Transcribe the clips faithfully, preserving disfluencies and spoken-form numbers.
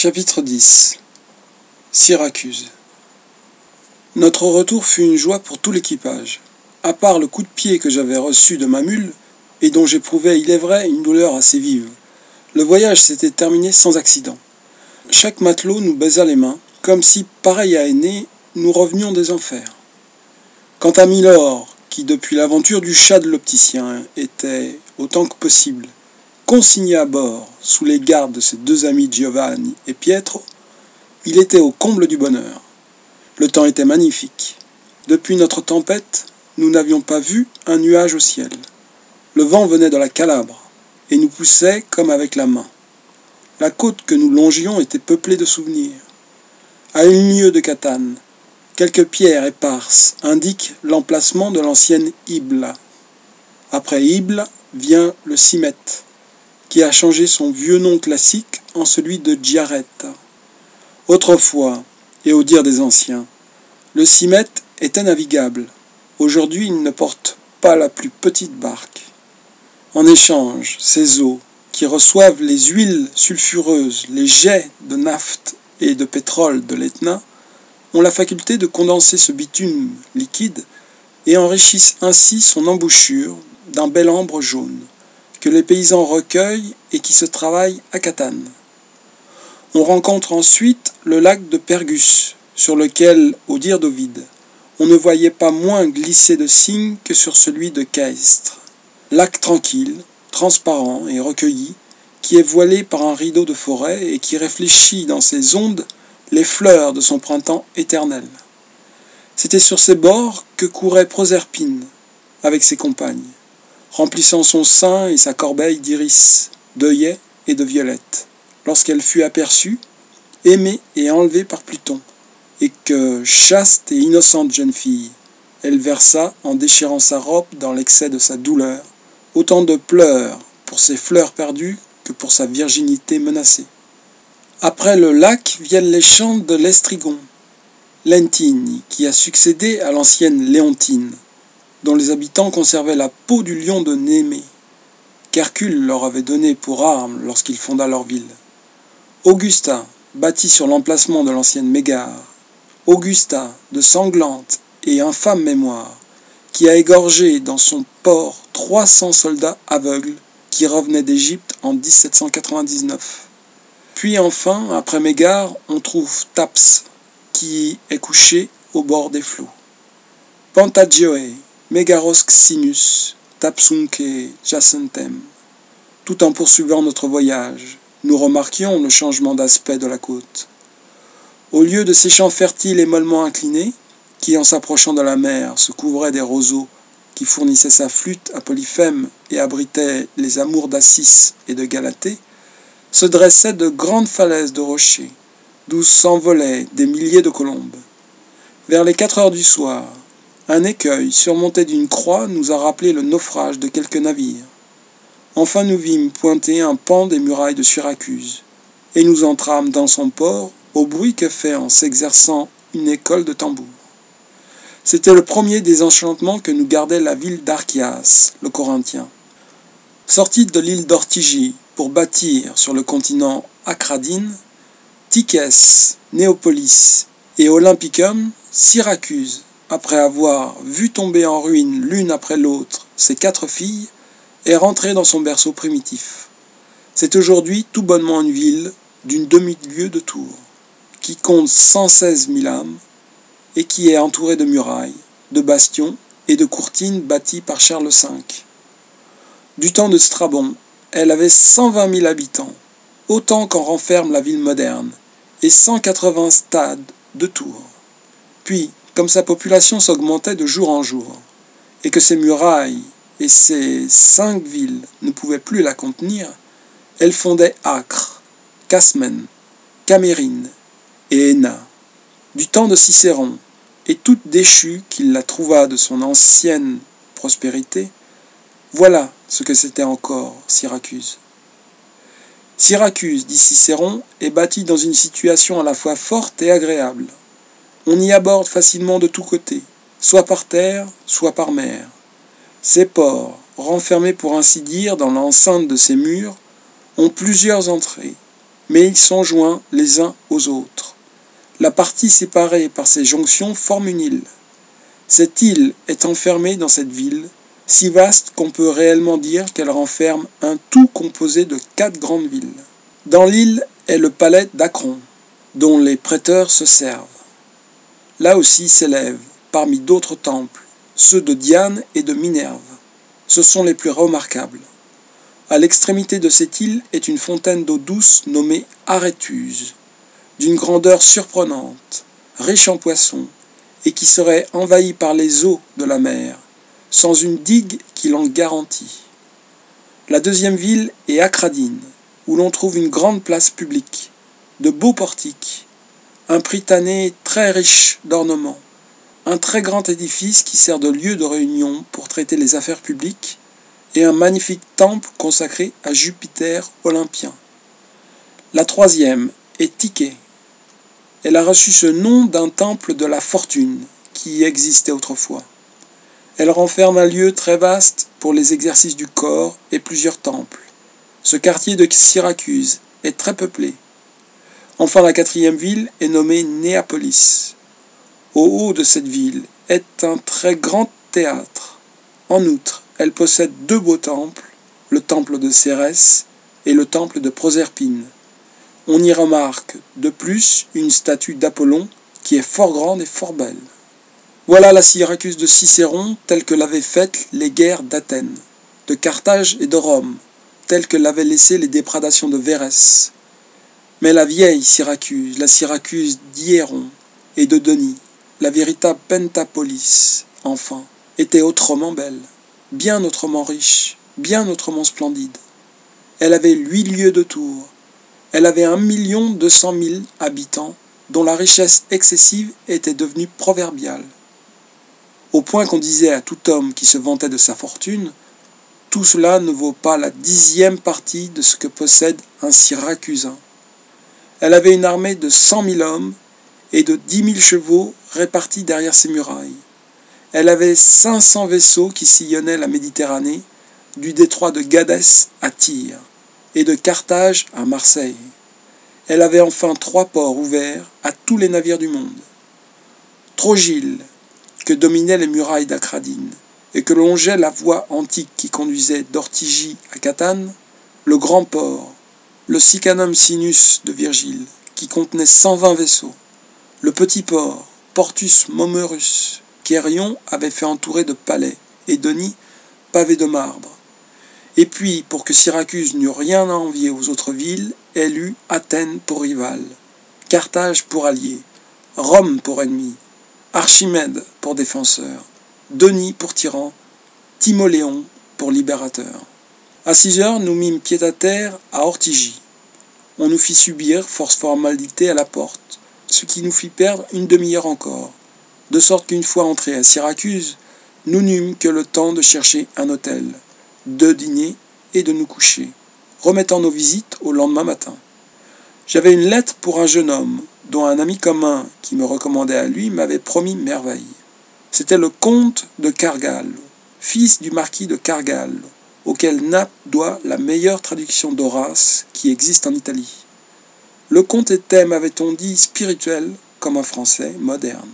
Chapitre dix. Syracuse. Notre retour fut une joie pour tout l'équipage. À part le coup de pied que j'avais reçu de ma mule, et dont j'éprouvais, il est vrai, une douleur assez vive, le voyage s'était terminé sans accident. Chaque matelot nous baisa les mains, comme si, pareil à Énée, nous revenions des enfers. Quant à Milord, qui depuis l'aventure du chat de l'opticien était, autant que possible, consigné à bord sous les gardes de ses deux amis Giovanni et Pietro, il était au comble du bonheur. Le temps était magnifique. Depuis notre tempête, nous n'avions pas vu un nuage au ciel. Le vent venait de la Calabre et nous poussait comme avec la main. La côte que nous longions était peuplée de souvenirs. À une lieue de Catane, quelques pierres éparses indiquent l'emplacement de l'ancienne Ibla. Après Ibla vient le Cimette, qui a changé son vieux nom classique en celui de Giaretta. Autrefois, et au dire des anciens, le Cimette était navigable. Aujourd'hui, il ne porte pas la plus petite barque. En échange, ces eaux, qui reçoivent les huiles sulfureuses, les jets de nafte et de pétrole de l'Etna, ont la faculté de condenser ce bitume liquide et enrichissent ainsi son embouchure d'un bel ambre jaune, que les paysans recueillent et qui se travaille à Catane. On rencontre ensuite le lac de Pergus, sur lequel, au dire d'Ovide, on ne voyait pas moins glisser de cygnes que sur celui de Caestre. Lac tranquille, transparent et recueilli, qui est voilé par un rideau de forêt et qui réfléchit dans ses ondes les fleurs de son printemps éternel. C'était sur ses bords que courait Proserpine, avec ses compagnes, remplissant son sein et sa corbeille d'iris, d'œillets et de violettes, lorsqu'elle fut aperçue, aimée et enlevée par Pluton, et que, chaste et innocente jeune fille, elle versa, en déchirant sa robe dans l'excès de sa douleur, autant de pleurs pour ses fleurs perdues que pour sa virginité menacée. Après le lac viennent les champs de l'Estrigon, Lentini, qui a succédé à l'ancienne Léontine, dont les habitants conservaient la peau du lion de Némée, qu'Hercule leur avait donné pour arme lorsqu'il fonda leur ville. Augusta, bâtie sur l'emplacement de l'ancienne Mégare, Augusta, de sanglante et infâme mémoire, qui a égorgé dans son port trois cents soldats aveugles qui revenaient d'Égypte en dix-sept cent quatre-vingt-dix-neuf. Puis enfin, après Mégare, on trouve Thapse, qui est couché au bord des flots. Pantagioe, Megaros Xinus, Thapsunque Jacentem. Tout en poursuivant notre voyage, nous remarquions le changement d'aspect de la côte. Au lieu de ces champs fertiles et mollement inclinés, qui en s'approchant de la mer se couvraient des roseaux qui fournissaient sa flûte à Polyphème et abritaient les amours d'Assis et de Galatée, se dressaient de grandes falaises de rochers, d'où s'envolaient des milliers de colombes. Vers les quatre heures du soir, un écueil surmonté d'une croix nous a rappelé le naufrage de quelques navires. Enfin nous vîmes pointer un pan des murailles de Syracuse, et nous entrâmes dans son port au bruit que fait en s'exerçant une école de tambour. C'était le premier des enchantements que nous gardait la ville d'Archias, le Corinthien. Sorti de l'île d'Ortygie pour bâtir sur le continent Acradine, Tychès, Néopolis et Olympicum, Syracuse, après avoir vu tomber en ruine l'une après l'autre ses quatre filles, est rentrée dans son berceau primitif. C'est aujourd'hui tout bonnement une ville d'une demi-lieue de tour, qui compte cent seize mille âmes, et qui est entourée de murailles, de bastions et de courtines bâties par Charles cinq. Du temps de Strabon, elle avait cent vingt mille habitants, autant qu'en renferme la ville moderne, et cent quatre-vingts stades de tours. Puis, comme sa population s'augmentait de jour en jour, et que ses murailles et ses cinq villes ne pouvaient plus la contenir, elle fondait Acre, Casmène, Camérine et Éna. Du temps de Cicéron, et toute déchue qu'il la trouva de son ancienne prospérité, voilà ce que c'était encore Syracuse. Syracuse, dit Cicéron, est bâtie dans une situation à la fois forte et agréable. On y aborde facilement de tous côtés, soit par terre, soit par mer. Ses ports, renfermés pour ainsi dire dans l'enceinte de ses murs, ont plusieurs entrées, mais ils sont joints les uns aux autres. La partie séparée par ces jonctions forme une île. Cette île est enfermée dans cette ville, si vaste qu'on peut réellement dire qu'elle renferme un tout composé de quatre grandes villes. Dans l'île est le palais d'Acron, dont les prêteurs se servent. Là aussi s'élèvent, parmi d'autres temples, ceux de Diane et de Minerve. Ce sont les plus remarquables. À l'extrémité de cette île est une fontaine d'eau douce nommée Aréthuse, d'une grandeur surprenante, riche en poissons, et qui serait envahie par les eaux de la mer, sans une digue qui l'en garantit. La deuxième ville est Acradine, où l'on trouve une grande place publique, de beaux portiques, un prytané très riche d'ornements, un très grand édifice qui sert de lieu de réunion pour traiter les affaires publiques, et un magnifique temple consacré à Jupiter olympien. La troisième est Tyché. Elle a reçu ce nom d'un temple de la fortune qui y existait autrefois. Elle renferme un lieu très vaste pour les exercices du corps et plusieurs temples. Ce quartier de Syracuse est très peuplé. Enfin, la quatrième ville est nommée Néapolis. Au haut de cette ville est un très grand théâtre. En outre, elle possède deux beaux temples, le temple de Cérès et le temple de Proserpine. On y remarque de plus une statue d'Apollon qui est fort grande et fort belle. Voilà la Syracuse de Cicéron telle que l'avaient faite les guerres d'Athènes, de Carthage et de Rome, telle que l'avaient laissée les déprédations de Vérès. Mais la vieille Syracuse, la Syracuse d'Hiéron et de Denis, la véritable Pentapolis, enfin, était autrement belle, bien autrement riche, bien autrement splendide. Elle avait huit lieues de tour. Elle avait un million deux cent mille habitants, dont la richesse excessive était devenue proverbiale. Au point qu'on disait à tout homme qui se vantait de sa fortune, tout cela ne vaut pas la dixième partie de ce que possède un Syracusain. Elle avait une armée de cent mille hommes et de dix mille chevaux répartis derrière ses murailles. Elle avait cinq cents vaisseaux qui sillonnaient la Méditerranée, du détroit de Gadès à Tyr, et de Carthage à Marseille. Elle avait enfin trois ports ouverts à tous les navires du monde. Trogil, que dominaient les murailles d'Acradine, et que longeait la voie antique qui conduisait d'Ortygie à Catane, le grand port, le Sicanum Sinus de Virgile, qui contenait cent vingt vaisseaux, le petit port, Portus Momerus, qu'Hérion avait fait entourer de palais, et Denis, pavé de marbre. Et puis, pour que Syracuse n'eût rien à envier aux autres villes, elle eut Athènes pour rivale, Carthage pour allié, Rome pour ennemi, Archimède pour défenseur, Denis pour tyran, Timoléon pour libérateur. À six heures, nous mîmes pied à terre à Ortygie. On nous fit subir force formalité à la porte, ce qui nous fit perdre une demi-heure encore, de sorte qu'une fois entrés à Syracuse, nous n'eûmes que le temps de chercher un hôtel, de dîner et de nous coucher, remettant nos visites au lendemain matin. J'avais une lettre pour un jeune homme, dont un ami commun qui me recommandait à lui m'avait promis merveille. C'était le comte de Cargallo, fils du marquis de Cargallo, auquel Naples doit la meilleure traduction d'Horace qui existe en Italie. Le comte était, m'avait-on dit, spirituel comme un Français moderne,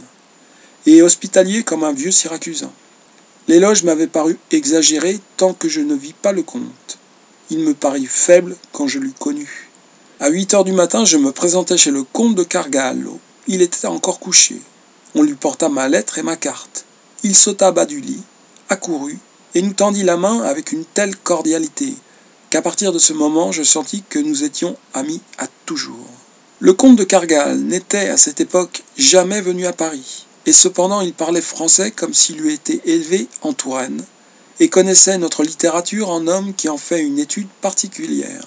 et hospitalier comme un vieux Syracusain. L'éloge m'avait paru exagéré tant que je ne vis pas le comte. Il me parut faible quand je l'eus connu. À huit heures du matin, je me présentai chez le comte de Cargallo. Il était encore couché. On lui porta ma lettre et ma carte. Il sauta bas du lit, accourut, et nous tendit la main avec une telle cordialité qu'à partir de ce moment, je sentis que nous étions amis à toujours. Le comte de Cargal n'était à cette époque jamais venu à Paris. Et cependant il parlait français comme s'il eût été élevé en Touraine, et connaissait notre littérature en homme qui en fait une étude particulière.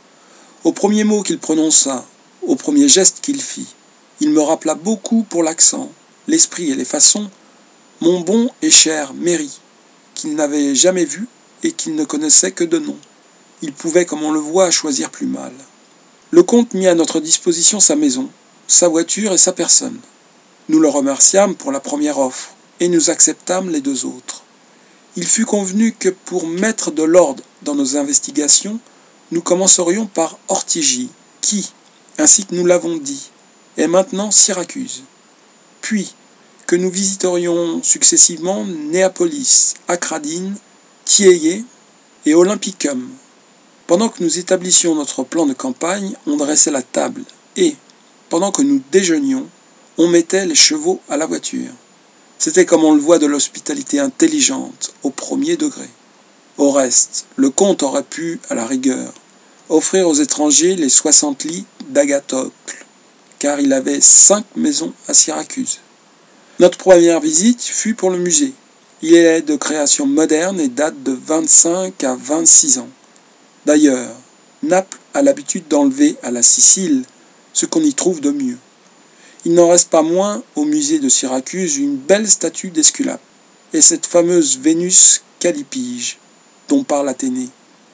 Au premier mot qu'il prononça, au premier geste qu'il fit, il me rappela beaucoup pour l'accent, l'esprit et les façons, mon bon et cher Méry, qu'il n'avait jamais vu et qu'il ne connaissait que de nom. Il pouvait, comme on le voit, choisir plus mal. Le comte mit à notre disposition sa maison, sa voiture et sa personne. Nous le remerciâmes pour la première offre, et nous acceptâmes les deux autres. Il fut convenu que pour mettre de l'ordre dans nos investigations, nous commencerions par Ortygie, qui, ainsi que nous l'avons dit, est maintenant Syracuse. Puis que nous visiterions successivement Néapolis, Acradine, Thiéié et Olympicum. Pendant que nous établissions notre plan de campagne, on dressait la table et, pendant que nous déjeunions, on mettait les chevaux à la voiture. C'était comme on le voit de l'hospitalité intelligente au premier degré. Au reste, le comte aurait pu, à la rigueur, offrir aux étrangers les soixante lits d'Agathocle, car il avait cinq maisons à Syracuse. Notre première visite fut pour le musée. Il est de création moderne et date de vingt-cinq à vingt-six ans. D'ailleurs, Naples a l'habitude d'enlever à la Sicile ce qu'on y trouve de mieux. Il n'en reste pas moins au musée de Syracuse une belle statue d'Esculape, et cette fameuse Vénus Callipyge, dont parle Athénée.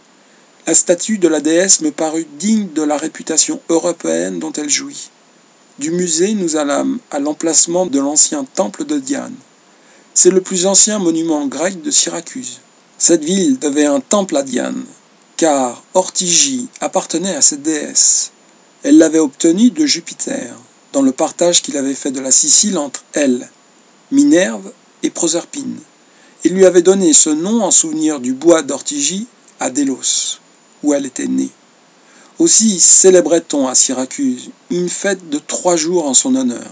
La statue de la déesse me parut digne de la réputation européenne dont elle jouit. Du musée, nous allâmes à l'emplacement de l'ancien temple de Diane. C'est le plus ancien monument grec de Syracuse. Cette ville devait un temple à Diane, car Ortygie appartenait à cette déesse. Elle l'avait obtenu de Jupiter, dans le partage qu'il avait fait de la Sicile entre elle, Minerve et Proserpine, et lui avait donné ce nom en souvenir du bois d'Ortygie à Délos, où elle était née. Aussi célébrait-on à Syracuse une fête de trois jours en son honneur.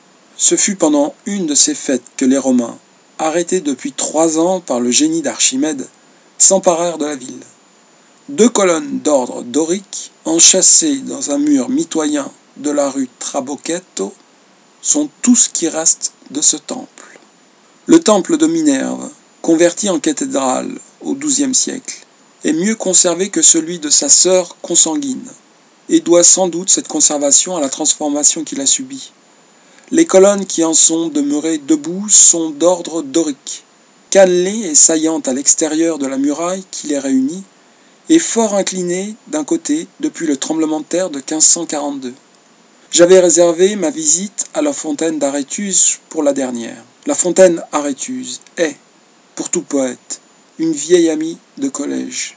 Ce fut pendant une de ces fêtes que les Romains, arrêtés depuis trois ans par le génie d'Archimède, s'emparèrent de la ville. Deux colonnes d'ordre dorique, enchâssées dans un mur mitoyen de la rue Trabochetto, sont tout ce qui reste de ce temple. Le temple de Minerve, converti en cathédrale au douzième siècle, est mieux conservé que celui de sa sœur consanguine, et doit sans doute cette conservation à la transformation qu'il a subie. Les colonnes qui en sont demeurées debout sont d'ordre dorique, cannelées et saillantes à l'extérieur de la muraille qui les réunit, et fort inclinées d'un côté depuis le tremblement de terre de quinze cent quarante-deux. J'avais réservé ma visite à la fontaine d'Aréthuse pour la dernière. La fontaine Aréthuse est, pour tout poète, une vieille amie de collège.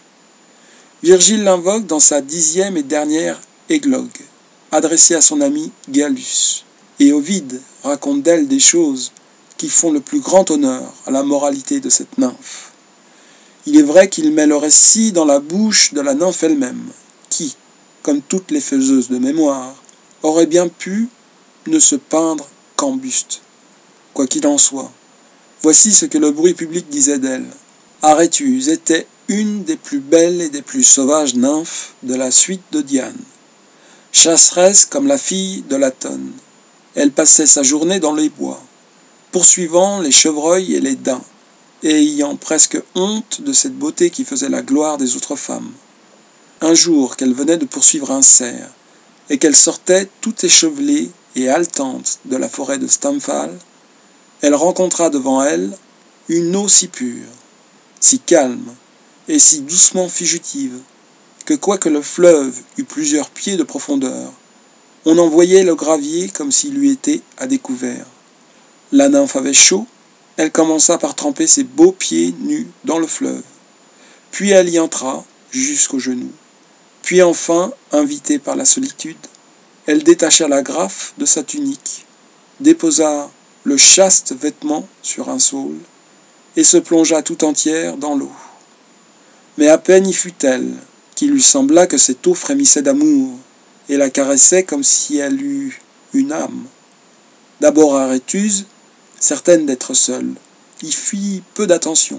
Virgile l'invoque dans sa dixième et dernière églogue, adressée à son ami Gallus, et Ovide raconte d'elle des choses qui font le plus grand honneur à la moralité de cette nymphe. Il est vrai qu'il met le récit dans la bouche de la nymphe elle-même, qui, comme toutes les faiseuses de mémoire, aurait bien pu ne se peindre qu'en buste. Quoi qu'il en soit, voici ce que le bruit public disait d'elle. Aréthuse était une des plus belles et des plus sauvages nymphes de la suite de Diane. Chasseresse comme la fille de Latone, elle passait sa journée dans les bois, poursuivant les chevreuils et les daims, et ayant presque honte de cette beauté qui faisait la gloire des autres femmes. Un jour qu'elle venait de poursuivre un cerf, et qu'elle sortait tout échevelée et haletante de la forêt de Stamfal, elle rencontra devant elle une eau si pure, si calme et si doucement fugitive, que quoique le fleuve eût plusieurs pieds de profondeur, on en voyait le gravier comme s'il eût été à découvert. La nymphe avait chaud, elle commença par tremper ses beaux pieds nus dans le fleuve, puis elle y entra jusqu'aux genoux. Puis enfin, invitée par la solitude, elle détacha la grafe de sa tunique, déposa le chaste vêtement sur un saule, et se plongea tout entière dans l'eau. Mais à peine y fut-elle, qu'il lui sembla que cette eau frémissait d'amour, et la caressait comme si elle eût une âme. D'abord Aréthuse, certaine d'être seule, y fit peu d'attention.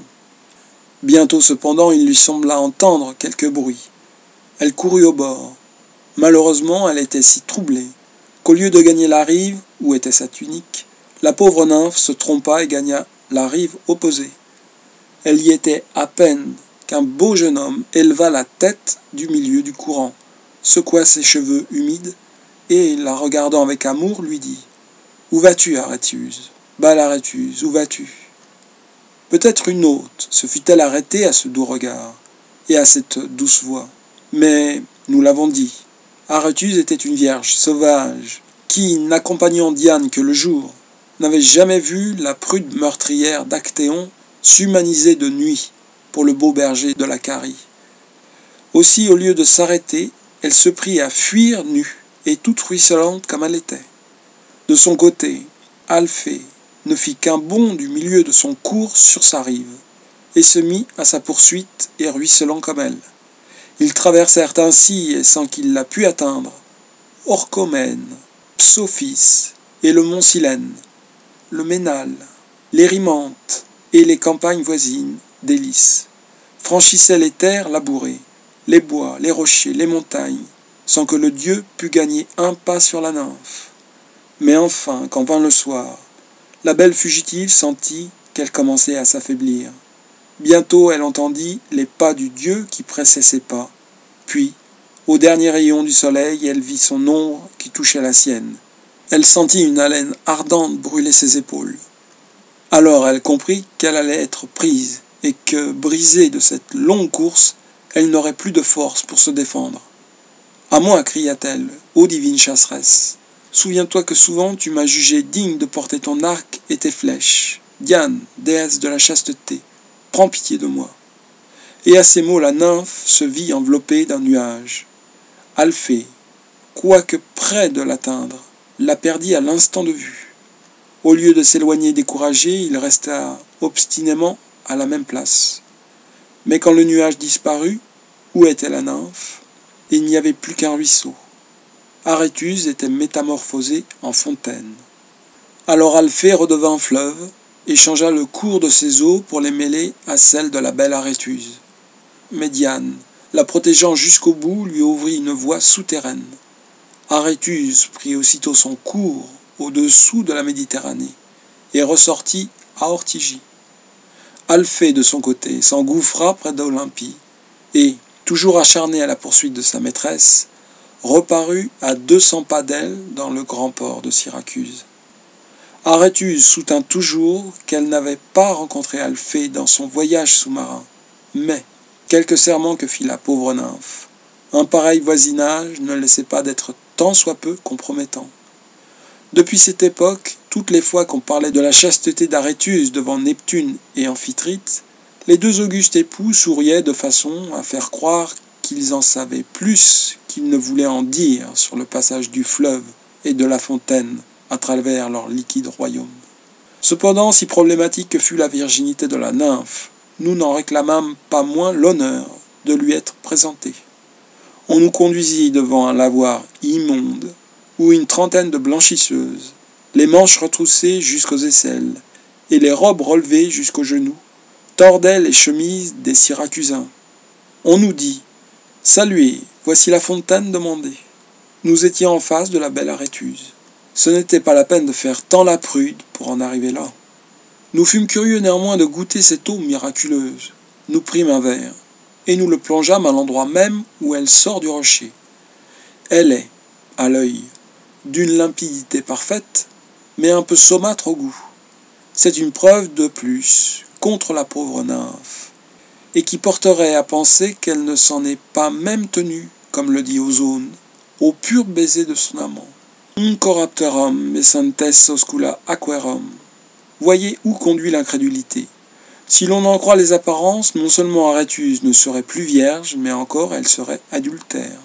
Bientôt cependant il lui sembla entendre quelque bruit. Elle courut au bord. Malheureusement, elle était si troublée qu'au lieu de gagner la rive, où était sa tunique, la pauvre nymphe se trompa et gagna la rive opposée. Elle y était à peine qu'un beau jeune homme éleva la tête du milieu du courant, secoua ses cheveux humides, et, la regardant avec amour, lui dit « Où vas-tu, Aréthuse ? Belle Aréthuse, où vas-tu » Peut-être une hôte se fût-elle arrêtée à ce doux regard et à cette douce voix. Mais, nous l'avons dit, Aréthuse était une vierge sauvage qui, n'accompagnant Diane que le jour, n'avait jamais vu la prude meurtrière d'Actéon s'humaniser de nuit pour le beau berger de la Carie. Aussi, au lieu de s'arrêter, elle se prit à fuir nue et toute ruisselante comme elle était. De son côté, Alphée ne fit qu'un bond du milieu de son cours sur sa rive, et se mit à sa poursuite et ruisselant comme elle. Ils traversèrent ainsi, et sans qu'il la pût atteindre, Orchomène, Psophis et le mont Silène, le Ménal, l'Érymanthe et les campagnes voisines d'Élis, franchissaient les terres labourées, les bois, les rochers, les montagnes, sans que le dieu pût gagner un pas sur la nymphe. Mais enfin, quand vint le soir, la belle fugitive sentit qu'elle commençait à s'affaiblir. Bientôt elle entendit les pas du dieu qui pressait ses pas, puis, au dernier rayon du soleil, elle vit son ombre qui touchait la sienne. Elle sentit une haleine ardente brûler ses épaules. Alors elle comprit qu'elle allait être prise, et que, brisée de cette longue course, elle n'aurait plus de force pour se défendre. « À moi, cria-t-elle, ô divine chasseresse, souviens-toi que souvent tu m'as jugé digne de porter ton arc et tes flèches. Diane, déesse de la chasteté, prends pitié de moi. » Et à ces mots, la nymphe se vit enveloppée d'un nuage. Alphée, quoique près de l'atteindre, la perdit à l'instant de vue. Au lieu de s'éloigner découragé, il resta obstinément à la même place. Mais quand le nuage disparut, où était la nymphe? Il n'y avait plus qu'un ruisseau. Aréthuse était métamorphosée en fontaine. Alors Alphée redevint fleuve et changea le cours de ses eaux pour les mêler à celles de la belle Aréthuse. Mais Diane, la protégeant jusqu'au bout, lui ouvrit une voie souterraine. Aréthuse prit aussitôt son cours au-dessous de la Méditerranée et ressortit à Ortygie. Alphée, de son côté, s'engouffra près d'Olympie et, toujours acharné à la poursuite de sa maîtresse, reparut à deux cents pas d'elle dans le grand port de Syracuse. Aréthuse soutint toujours qu'elle n'avait pas rencontré Alphée dans son voyage sous-marin, mais, quelque serment que fit la pauvre nymphe, un pareil voisinage ne laissait pas d'être tant soit peu compromettant. Depuis cette époque, toutes les fois qu'on parlait de la chasteté d'Aréthuse devant Neptune et Amphitrite, les deux augustes époux souriaient de façon à faire croire qu'ils en savaient plus qu'ils ne voulaient en dire sur le passage du fleuve et de la fontaine à travers leur liquide royaume. Cependant, si problématique que fût la virginité de la nymphe, nous n'en réclamâmes pas moins l'honneur de lui être présentés. On nous conduisit devant un lavoir immonde, où une trentaine de blanchisseuses, les manches retroussées jusqu'aux aisselles et les robes relevées jusqu'aux genoux, tordaient les chemises des Syracusains. On nous dit « Saluez, voici la fontaine demandée ». Nous étions en face de la belle Aréthuse. Ce n'était pas la peine de faire tant la prude pour en arriver là. Nous fûmes curieux néanmoins de goûter cette eau miraculeuse. Nous prîmes un verre, et nous le plongeâmes à l'endroit même où elle sort du rocher. Elle est, à l'œil, d'une limpidité parfaite, mais un peu saumâtre au goût. C'est une preuve de plus contre la pauvre nymphe, et qui porterait à penser qu'elle ne s'en est pas même tenue, comme le dit Ozone, au pur baiser de son amant. Incorrupterum mesantes oscula aquarum. Voyez où conduit l'incrédulité. Si l'on en croit les apparences, non seulement Aréthuse ne serait plus vierge, mais encore elle serait adultère.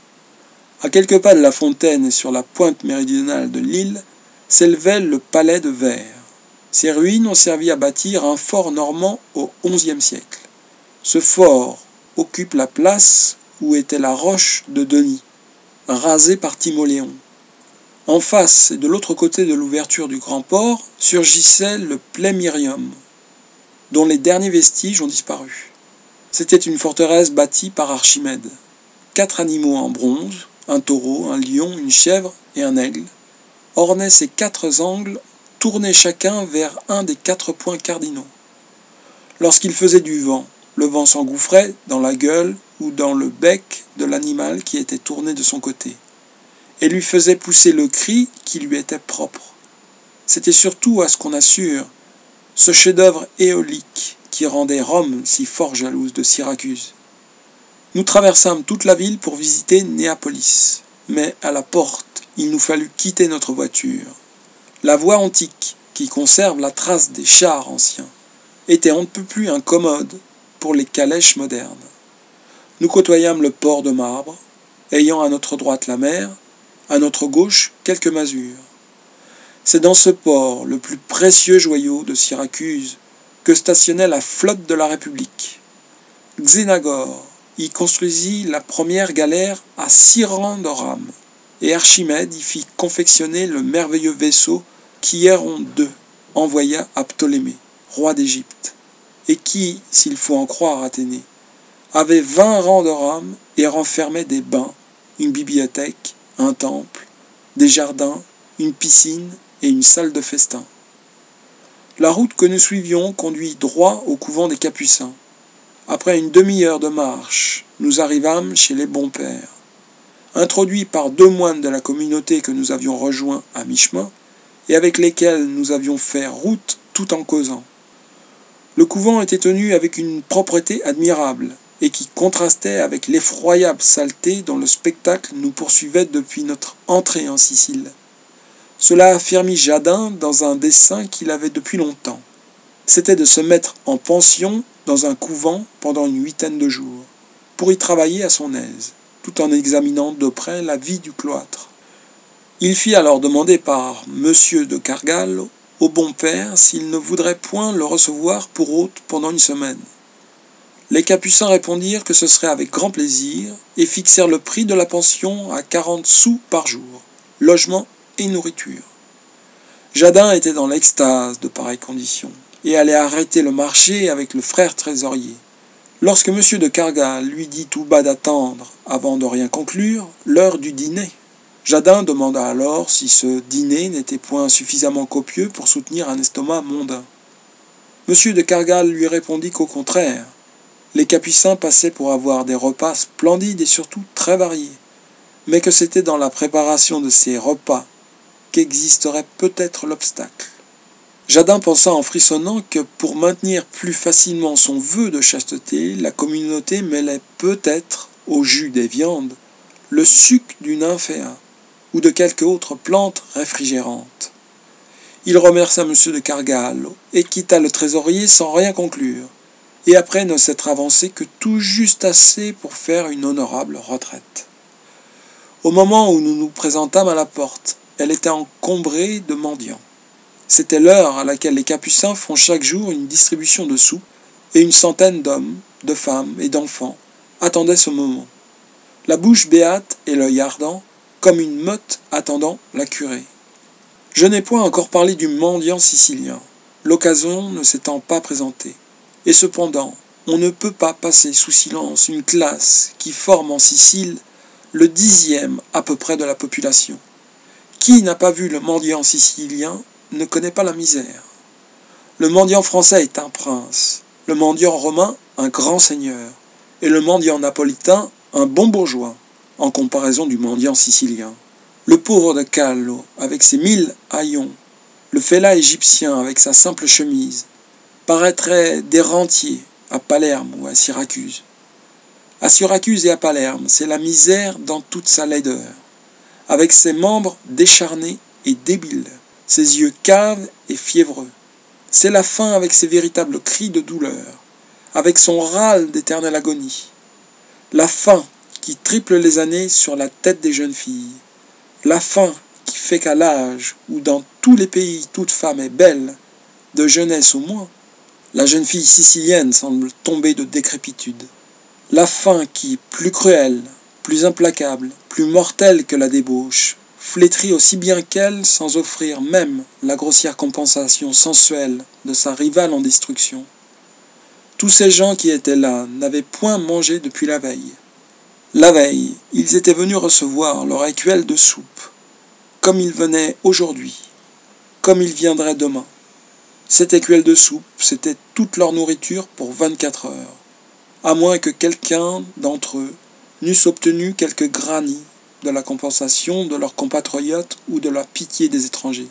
À quelques pas de la fontaine et sur la pointe méridionale de l'île, s'élevait le palais de Verre. Ces ruines ont servi à bâtir un fort normand au onzième siècle. Ce fort occupe la place où était la roche de Denis, rasée par Timoléon. En face et de l'autre côté de l'ouverture du grand port surgissait le Plémyrium, dont les derniers vestiges ont disparu. C'était une forteresse bâtie par Archimède. Quatre animaux en bronze, un taureau, un lion, une chèvre et un aigle, ornaient ces quatre angles, tournés chacun vers un des quatre points cardinaux. Lorsqu'il faisait du vent, le vent s'engouffrait dans la gueule ou dans le bec de l'animal qui était tourné de son côté, et lui faisait pousser le cri qui lui était propre. C'était surtout, à ce qu'on assure, ce chef-d'œuvre éolique qui rendait Rome si fort jalouse de Syracuse. Nous traversâmes toute la ville pour visiter Néapolis, mais à la porte, il nous fallut quitter notre voiture. La voie antique, qui conserve la trace des chars anciens, était on ne peut plus incommode pour les calèches modernes. Nous côtoyâmes le port de marbre, ayant à notre droite la mer, À notre gauche, quelques masures. C'est dans ce port, le plus précieux joyau de Syracuse, que stationnait la flotte de la République. Xénagore y construisit la première galère à six rangs de rames, et Archimède y fit confectionner le merveilleux vaisseau qu'Hiéron deux envoya à Ptolémée, roi d'Égypte, et qui, s'il faut en croire Athénée, avait vingt rangs de rames et renfermait des bains, une bibliothèque, un temple, des jardins, une piscine et une salle de festin. La route que nous suivions conduit droit au couvent des Capucins. Après une demi-heure de marche, nous arrivâmes chez les bons pères. Introduits par deux moines de la communauté que nous avions rejoints à mi-chemin, et avec lesquels nous avions fait route tout en causant. Le couvent était tenu avec une propreté admirable, et qui contrastait avec l'effroyable saleté dont le spectacle nous poursuivait depuis notre entrée en Sicile. Cela affirmit Jadin dans un dessein qu'il avait depuis longtemps. C'était de se mettre en pension dans un couvent pendant une huitaine de jours, pour y travailler à son aise, tout en examinant de près la vie du cloître. Il fit alors demander par Monsieur de Cargal au bon père s'il ne voudrait point le recevoir pour hôte pendant une semaine. Les Capucins répondirent que ce serait avec grand plaisir et fixèrent le prix de la pension à quarante sous par jour, logement et nourriture. Jadin était dans l'extase de pareilles conditions et allait arrêter le marché avec le frère trésorier. Lorsque Monsieur de Cargal lui dit tout bas d'attendre, avant de rien conclure, l'heure du dîner, Jadin demanda alors si ce dîner n'était point suffisamment copieux pour soutenir un estomac mondain. Monsieur de Cargal lui répondit qu'au contraire, les Capucins passaient pour avoir des repas splendides et surtout très variés, mais que c'était dans la préparation de ces repas qu'existerait peut-être l'obstacle. Jadin pensa en frissonnant que pour maintenir plus facilement son vœu de chasteté, la communauté mêlait peut-être au jus des viandes le suc du nymphéa ou de quelque autre plante réfrigérante. Il remercia M. de Cargal et quitta le trésorier sans rien conclure, et après ne s'être avancé que tout juste assez pour faire une honorable retraite. Au moment où nous nous présentâmes à la porte, elle était encombrée de mendiants. C'était l'heure à laquelle les Capucins font chaque jour une distribution de soupe, et une centaine d'hommes, de femmes et d'enfants attendaient ce moment, la bouche béate et l'œil ardent, comme une meute attendant la curée. Je n'ai point encore parlé du mendiant sicilien, l'occasion ne s'étant pas présentée. Et cependant, on ne peut pas passer sous silence une classe qui forme en Sicile le dixième à peu près de la population. Qui n'a pas vu le mendiant sicilien ne connaît pas la misère. Le mendiant français est un prince, le mendiant romain un grand seigneur, et le mendiant napolitain un bon bourgeois, en comparaison du mendiant sicilien. Le pauvre de Callo, avec ses mille haillons, le fellah égyptien avec sa simple chemise, paraîtrait des rentiers à Palerme ou à Syracuse. À Syracuse et à Palerme, c'est la misère dans toute sa laideur, avec ses membres décharnés et débiles, ses yeux caves et fiévreux. C'est la faim avec ses véritables cris de douleur, avec son râle d'éternelle agonie. La faim qui triple les années sur la tête des jeunes filles. La faim qui fait qu'à l'âge où dans tous les pays toute femme est belle, de jeunesse au moins, la jeune fille sicilienne semble tomber de décrépitude. La faim qui, plus cruelle, plus implacable, plus mortelle que la débauche, flétrit aussi bien qu'elle sans offrir même la grossière compensation sensuelle de sa rivale en destruction. Tous ces gens qui étaient là n'avaient point mangé depuis la veille. La veille, ils étaient venus recevoir leur écuelle de soupe, comme ils venaient aujourd'hui, comme ils viendraient demain. Cette écuelle de soupe, c'était toute leur nourriture pour vingt-quatre heures, à moins que quelqu'un d'entre eux n'eussent obtenu quelque granit de la compensation de leurs compatriotes ou de la pitié des étrangers.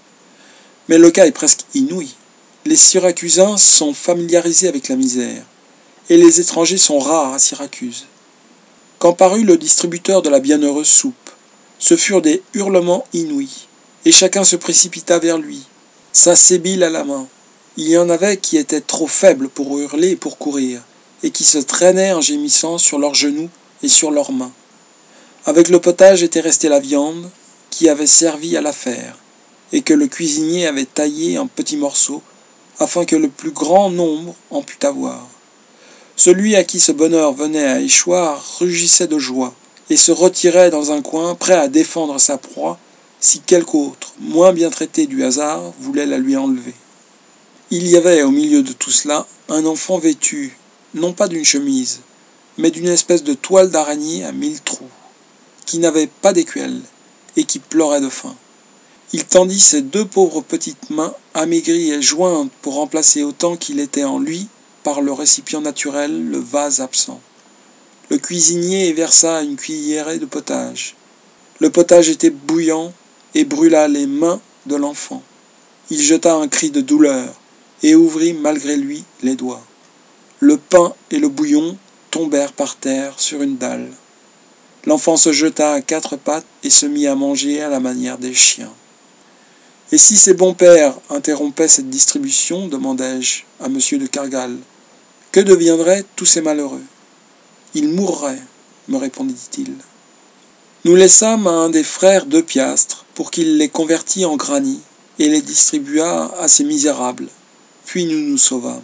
Mais le cas est presque inouï. Les Syracusains sont familiarisés avec la misère, et les étrangers sont rares à Syracuse. Quand parut le distributeur de la bienheureuse soupe, ce furent des hurlements inouïs, et chacun se précipita vers lui, sa sébile à la main. Il y en avait qui étaient trop faibles pour hurler et pour courir, et qui se traînaient en gémissant sur leurs genoux et sur leurs mains. Avec le potage était restée la viande qui avait servi à la faire, et que le cuisinier avait taillée en petits morceaux, afin que le plus grand nombre en pût avoir. Celui à qui ce bonheur venait à échoir rugissait de joie, et se retirait dans un coin, prêt à défendre sa proie, si quelque autre, moins bien traité du hasard, voulait la lui enlever. Il y avait au milieu de tout cela un enfant vêtu, non pas d'une chemise, mais d'une espèce de toile d'araignée à mille trous, qui n'avait pas d'écuelle, et qui pleurait de faim. Il tendit ses deux pauvres petites mains, amaigries et jointes pour remplacer autant qu'il était en lui, par le récipient naturel, le vase absent. Le cuisinier versa une cuillerée de potage. Le potage était bouillant et brûla les mains de l'enfant. Il jeta un cri de douleur et ouvrit malgré lui les doigts. Le pain et le bouillon tombèrent par terre sur une dalle. L'enfant se jeta à quatre pattes et se mit à manger à la manière des chiens. « Et si ces bons pères interrompaient cette distribution, demandai-je à M. de Kergalle, que deviendraient tous ces malheureux ? Ils mourraient, me répondit-il. Nous laissâmes à un des frères deux piastres pour qu'il les convertît en granit et les distribua à ces misérables, puis nous nous sauvâmes.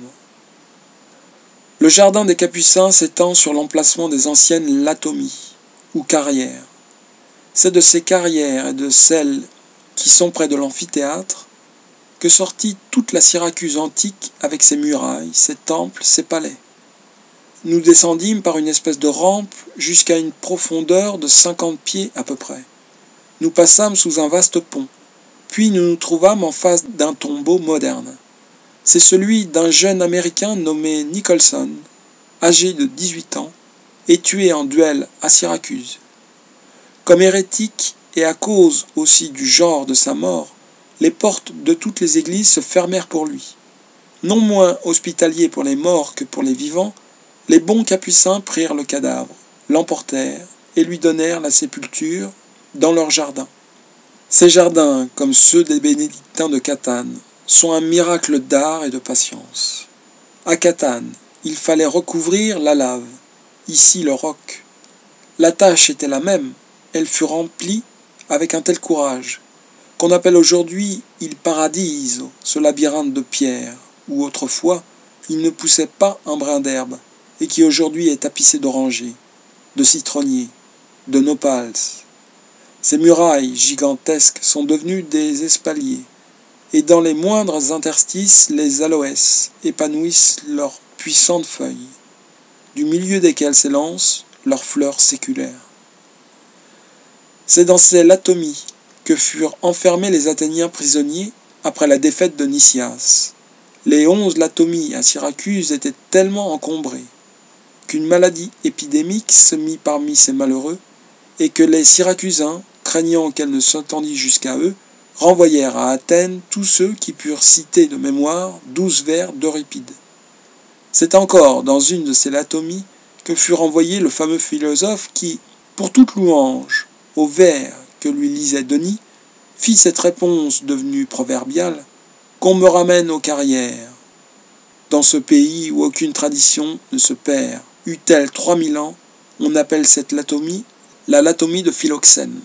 Le jardin des Capucins s'étend sur l'emplacement des anciennes latomies, ou carrières. C'est de ces carrières et de celles qui sont près de l'amphithéâtre que sortit toute la Syracuse antique avec ses murailles, ses temples, ses palais. Nous descendîmes par une espèce de rampe jusqu'à une profondeur de cinquante pieds à peu près. Nous passâmes sous un vaste pont, puis nous nous trouvâmes en face d'un tombeau moderne. C'est celui d'un jeune Américain nommé Nicholson, âgé de dix-huit ans, et tué en duel à Syracuse. Comme hérétique, et à cause aussi du genre de sa mort, les portes de toutes les églises se fermèrent pour lui. Non moins hospitaliers pour les morts que pour les vivants, les bons capucins prirent le cadavre, l'emportèrent et lui donnèrent la sépulture dans leur jardin. Ces jardins, comme ceux des bénédictins de Catane, sont un miracle d'art et de patience. À Catane, il fallait recouvrir la lave, ici le roc. La tâche était la même, elle fut remplie avec un tel courage, qu'on appelle aujourd'hui il paradiso, ce labyrinthe de pierre, où autrefois il ne poussait pas un brin d'herbe, et qui aujourd'hui est tapissé d'orangers, de citronniers, de nopals. Ces murailles gigantesques sont devenues des espaliers, et dans les moindres interstices, les aloès épanouissent leurs puissantes feuilles, du milieu desquelles s'élancent leurs fleurs séculaires. C'est dans ces latomies que furent enfermés les Athéniens prisonniers après la défaite de Nicias. Les onze latomies à Syracuse étaient tellement encombrées qu'une maladie épidémique se mit parmi ces malheureux et que les Syracusains, craignant qu'elle ne s'étendît jusqu'à eux, renvoyèrent à Athènes tous ceux qui purent citer de mémoire douze vers d'Euripide. C'est encore dans une de ces latomies que fut renvoyé le fameux philosophe qui, pour toute louange, au vers que lui lisait Denis, fit cette réponse devenue proverbiale, qu'on me ramène aux carrières. Dans ce pays où aucune tradition ne se perd, eut-elle trois mille ans, on appelle cette latomie la latomie de Philoxène.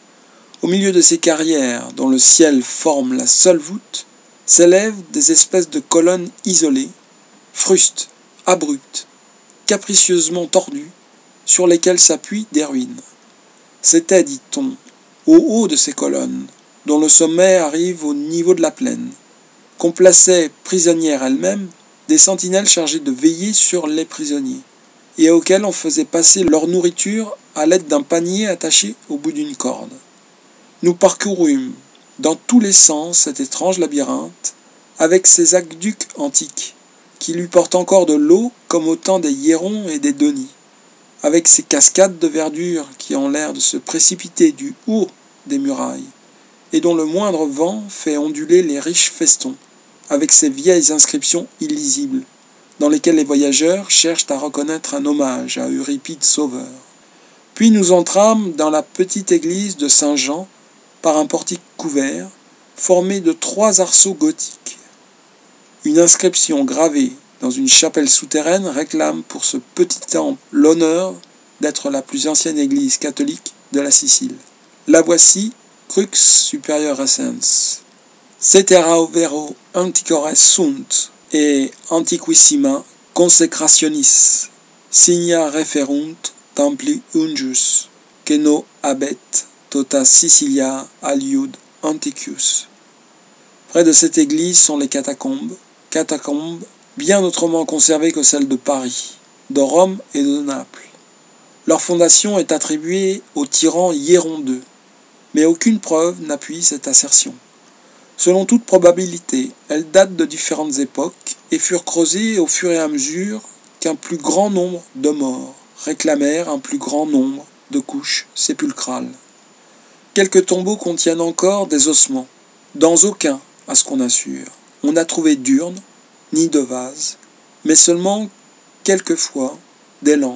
Au milieu de ces carrières, dont le ciel forme la seule voûte, s'élèvent des espèces de colonnes isolées, frustes, abruptes, capricieusement tordues, sur lesquelles s'appuient des ruines. C'était, dit-on, au haut de ces colonnes, dont le sommet arrive au niveau de la plaine, qu'on plaçait prisonnières elles-mêmes des sentinelles chargées de veiller sur les prisonniers, et auxquelles on faisait passer leur nourriture à l'aide d'un panier attaché au bout d'une corde. Nous parcourûmes dans tous les sens cet étrange labyrinthe, avec ses aqueducs antiques, qui lui portent encore de l'eau comme au temps des Hiérons et des Denis, avec ses cascades de verdure qui ont l'air de se précipiter du haut des murailles, et dont le moindre vent fait onduler les riches festons, avec ces vieilles inscriptions illisibles, dans lesquelles les voyageurs cherchent à reconnaître un hommage à Euripide sauveur. Puis nous entrâmes dans la petite église de Saint-Jean, par un portique couvert, formé de trois arceaux gothiques. Une inscription gravée dans une chapelle souterraine réclame pour ce petit temple l'honneur d'être la plus ancienne église catholique de la Sicile. La voici, crux superior essens. Cetera vero antiquores sunt, et antiquissima consecrationis, signa referunt templi ungius, que no habet tota Sicilia aliud antiquius. Près de cette église sont les catacombes, catacombes bien autrement conservées que celles de Paris, de Rome et de Naples. Leur fondation est attribuée au tyran Hiéron deux, mais aucune preuve n'appuie cette assertion. Selon toute probabilité, elles datent de différentes époques et furent creusées au fur et à mesure qu'un plus grand nombre de morts réclamèrent un plus grand nombre de couches sépulcrales. Quelques tombeaux contiennent encore des ossements. Dans aucun, à ce qu'on assure, on n'a trouvé d'urne ni de vase, mais seulement, quelquefois, des lampes.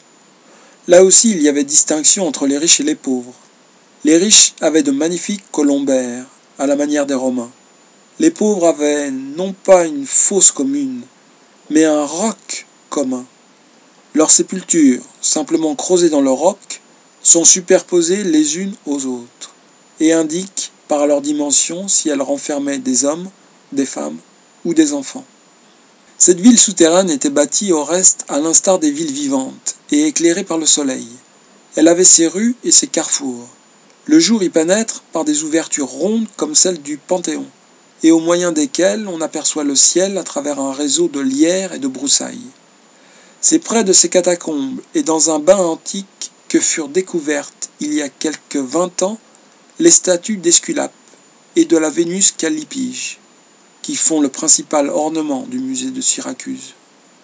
Là aussi, il y avait distinction entre les riches et les pauvres. Les riches avaient de magnifiques colombaires, à la manière des Romains. Les pauvres avaient non pas une fosse commune, mais un roc commun. Leurs sépultures, simplement creusées dans le roc, sont superposées les unes aux autres, et indiquent, par leur dimension, si elles renfermaient des hommes, des femmes ou des enfants. Cette ville souterraine était bâtie au reste à l'instar des villes vivantes, et éclairée par le soleil. Elle avait ses rues et ses carrefours. Le jour y pénètre par des ouvertures rondes comme celles du Panthéon, et au moyen desquelles on aperçoit le ciel à travers un réseau de lierres et de broussailles. C'est près de ces catacombes et dans un bain antique que furent découvertes, il y a quelques vingt ans, les statues d'Esculape et de la Vénus Callipyge, qui font le principal ornement du musée de Syracuse.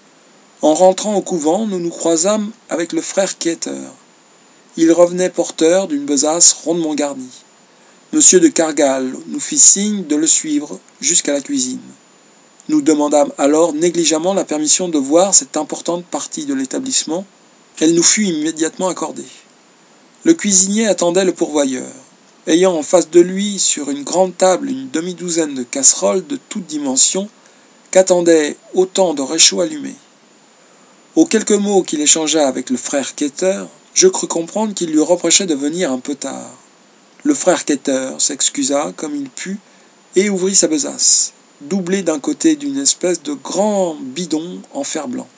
En rentrant au couvent, nous nous croisâmes avec le frère quêteur. Il revenait porteur d'une besace rondement garnie. Monsieur de Cargal nous fit signe de le suivre jusqu'à la cuisine. Nous demandâmes alors négligemment la permission de voir cette importante partie de l'établissement. Elle nous fut immédiatement accordée. Le cuisinier attendait le pourvoyeur, ayant en face de lui sur une grande table une demi-douzaine de casseroles de toutes dimensions qu'attendaient autant de réchauds allumés. Aux quelques mots qu'il échangea avec le frère quêteur, je crus comprendre qu'il lui reprochait de venir un peu tard. Le frère quêteur s'excusa comme il put et ouvrit sa besace, doublée d'un côté d'une espèce de grand bidon en fer blanc.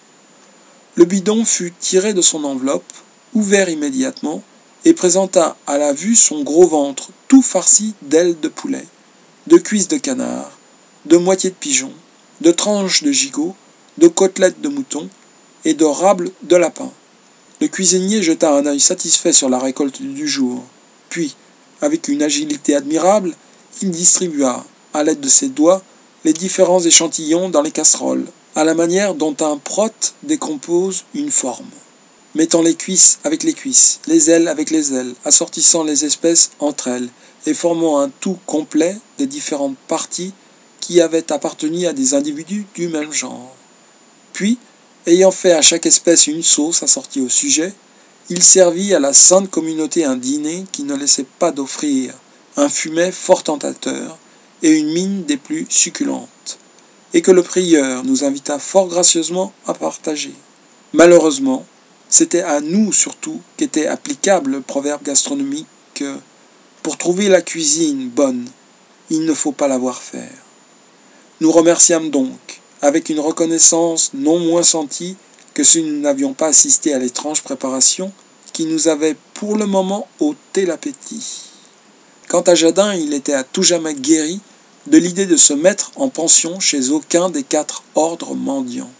Le bidon fut tiré de son enveloppe, ouvert immédiatement, et présenta à la vue son gros ventre tout farci d'ailes de poulet, de cuisses de canard, de moitiés de pigeon, de tranches de gigot, de côtelettes de mouton et de rables de lapin. Le cuisinier jeta un œil satisfait sur la récolte du jour, puis, avec une agilité admirable, il distribua, à l'aide de ses doigts, les différents échantillons dans les casseroles, à la manière dont un prote décompose une forme, mettant les cuisses avec les cuisses, les ailes avec les ailes, assortissant les espèces entre elles, et formant un tout complet des différentes parties qui avaient appartenu à des individus du même genre. Puis, ayant fait à chaque espèce une sauce assortie au sujet, il servit à la sainte communauté un dîner qui ne laissait pas d'offrir un fumet fort tentateur et une mine des plus succulentes, et que le prieur nous invita fort gracieusement à partager. Malheureusement, c'était à nous surtout qu'était applicable le proverbe gastronomique que, pour trouver la cuisine bonne, il ne faut pas la voir faire. Nous remerciâmes donc, avec une reconnaissance non moins sentie que si nous n'avions pas assisté à l'étrange préparation qui nous avait pour le moment ôté l'appétit. Quant à Jadin, il était à tout jamais guéri de l'idée de se mettre en pension chez aucun des quatre ordres mendiants.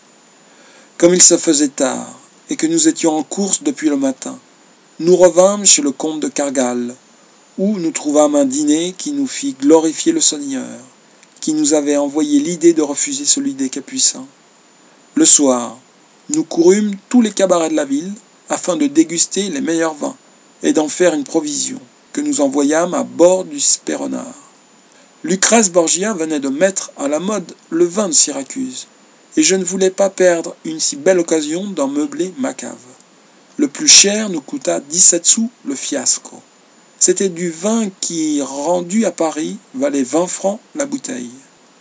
Comme il se faisait tard, et que nous étions en course depuis le matin, nous revînmes chez le comte de Cargal, où nous trouvâmes un dîner qui nous fit glorifier le Seigneur, qui nous avait envoyé l'idée de refuser celui des Capucins. Le soir, nous courûmes tous les cabarets de la ville, afin de déguster les meilleurs vins, et d'en faire une provision, que nous envoyâmes à bord du Spéronard. Lucrèce Borgia venait de mettre à la mode le vin de Syracuse, et je ne voulais pas perdre une si belle occasion d'en meubler ma cave. Le plus cher nous coûta dix-sept sous le fiasco. C'était du vin qui, rendu à Paris, valait vingt francs la bouteille.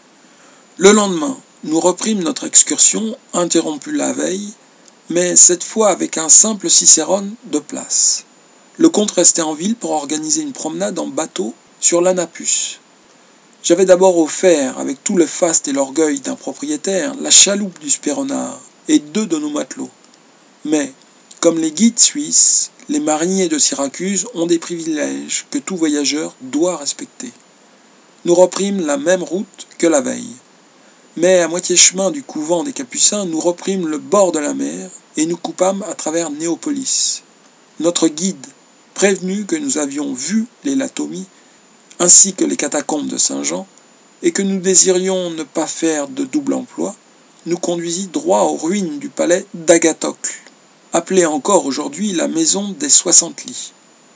Le lendemain, nous reprîmes notre excursion, interrompue la veille, mais cette fois avec un simple cicérone de place. Le comte restait en ville pour organiser une promenade en bateau sur l'Anapus. J'avais d'abord offert, avec tout le faste et l'orgueil d'un propriétaire, la chaloupe du Spéronard et deux de nos matelots. Mais, comme les guides suisses, les mariniers de Syracuse ont des privilèges que tout voyageur doit respecter. Nous reprîmes la même route que la veille. Mais à moitié chemin du couvent des Capucins, nous reprîmes le bord de la mer et nous coupâmes à travers Néopolis. Notre guide, prévenu que nous avions vu les Latomies, ainsi que les catacombes de Saint-Jean, et que nous désirions ne pas faire de double emploi, nous conduisit droit aux ruines du palais d'Agathocle, appelé encore aujourd'hui la maison des soixante lits.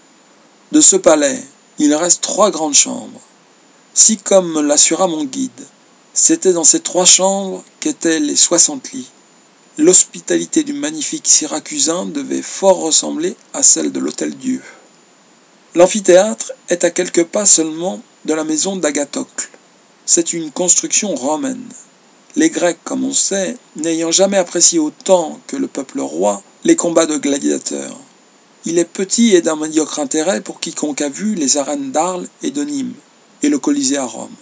De ce palais, il reste trois grandes chambres. Si, comme me l'assura mon guide, c'était dans ces trois chambres qu'étaient les soixante lits, l'hospitalité du magnifique Syracusain devait fort ressembler à celle de l'Hôtel-Dieu. L'amphithéâtre est à quelques pas seulement de la maison d'Agathocle. C'est une construction romaine. Les Grecs, comme on sait, n'ayant jamais apprécié autant que le peuple roi les combats de gladiateurs. Il est petit et d'un médiocre intérêt pour quiconque a vu les arènes d'Arles et de Nîmes, et le Colisée à Rome.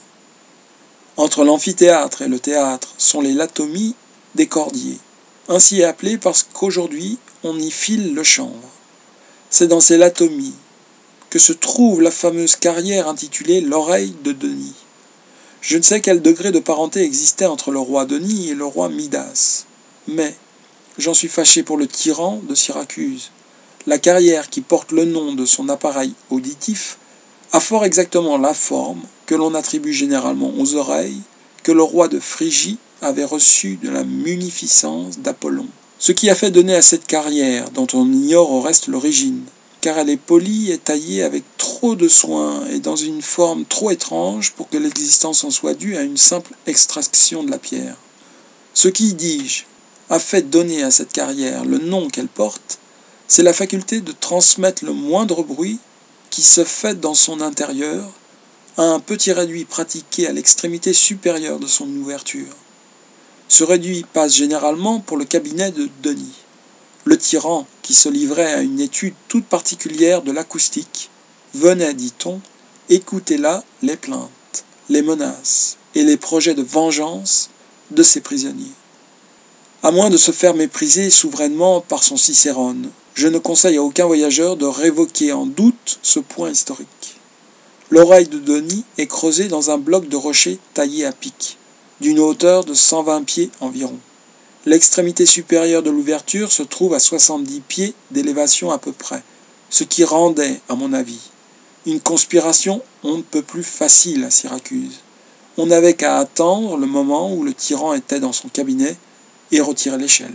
Entre l'amphithéâtre et le théâtre sont les latomies des cordiers, ainsi appelées parce qu'aujourd'hui on y file le chanvre. C'est dans ces latomies que se trouve la fameuse carrière intitulée l'oreille de Denis. Je ne sais quel degré de parenté existait entre le roi Denis et le roi Midas, mais j'en suis fâché pour le tyran de Syracuse. La carrière qui porte le nom de son appareil auditif a fort exactement la forme que l'on attribue généralement aux oreilles que le roi de Phrygie avait reçue de la munificence d'Apollon. Ce qui a fait donner à cette carrière, dont on ignore au reste l'origine, car elle est polie et taillée avec trop de soin et dans une forme trop étrange pour que l'existence en soit due à une simple extraction de la pierre. Ce qui, dis-je, a fait donner à cette carrière le nom qu'elle porte, c'est la faculté de transmettre le moindre bruit qui se fait dans son intérieur à un petit réduit pratiqué à l'extrémité supérieure de son ouverture. Ce réduit passe généralement pour le cabinet de Denis. Le tyran, qui se livrait à une étude toute particulière de l'acoustique, venait, dit-on, écouter là les plaintes, les menaces et les projets de vengeance de ses prisonniers. À moins de se faire mépriser souverainement par son Cicérone, je ne conseille à aucun voyageur de révoquer en doute ce point historique. L'oreille de Denis est creusée dans un bloc de rocher taillé à pic, d'une hauteur de cent vingt pieds environ. L'extrémité supérieure de l'ouverture se trouve à soixante-dix pieds d'élévation à peu près, ce qui rendait, à mon avis, une conspiration on ne peut plus facile à Syracuse. On n'avait qu'à attendre le moment où le tyran était dans son cabinet et retirer l'échelle.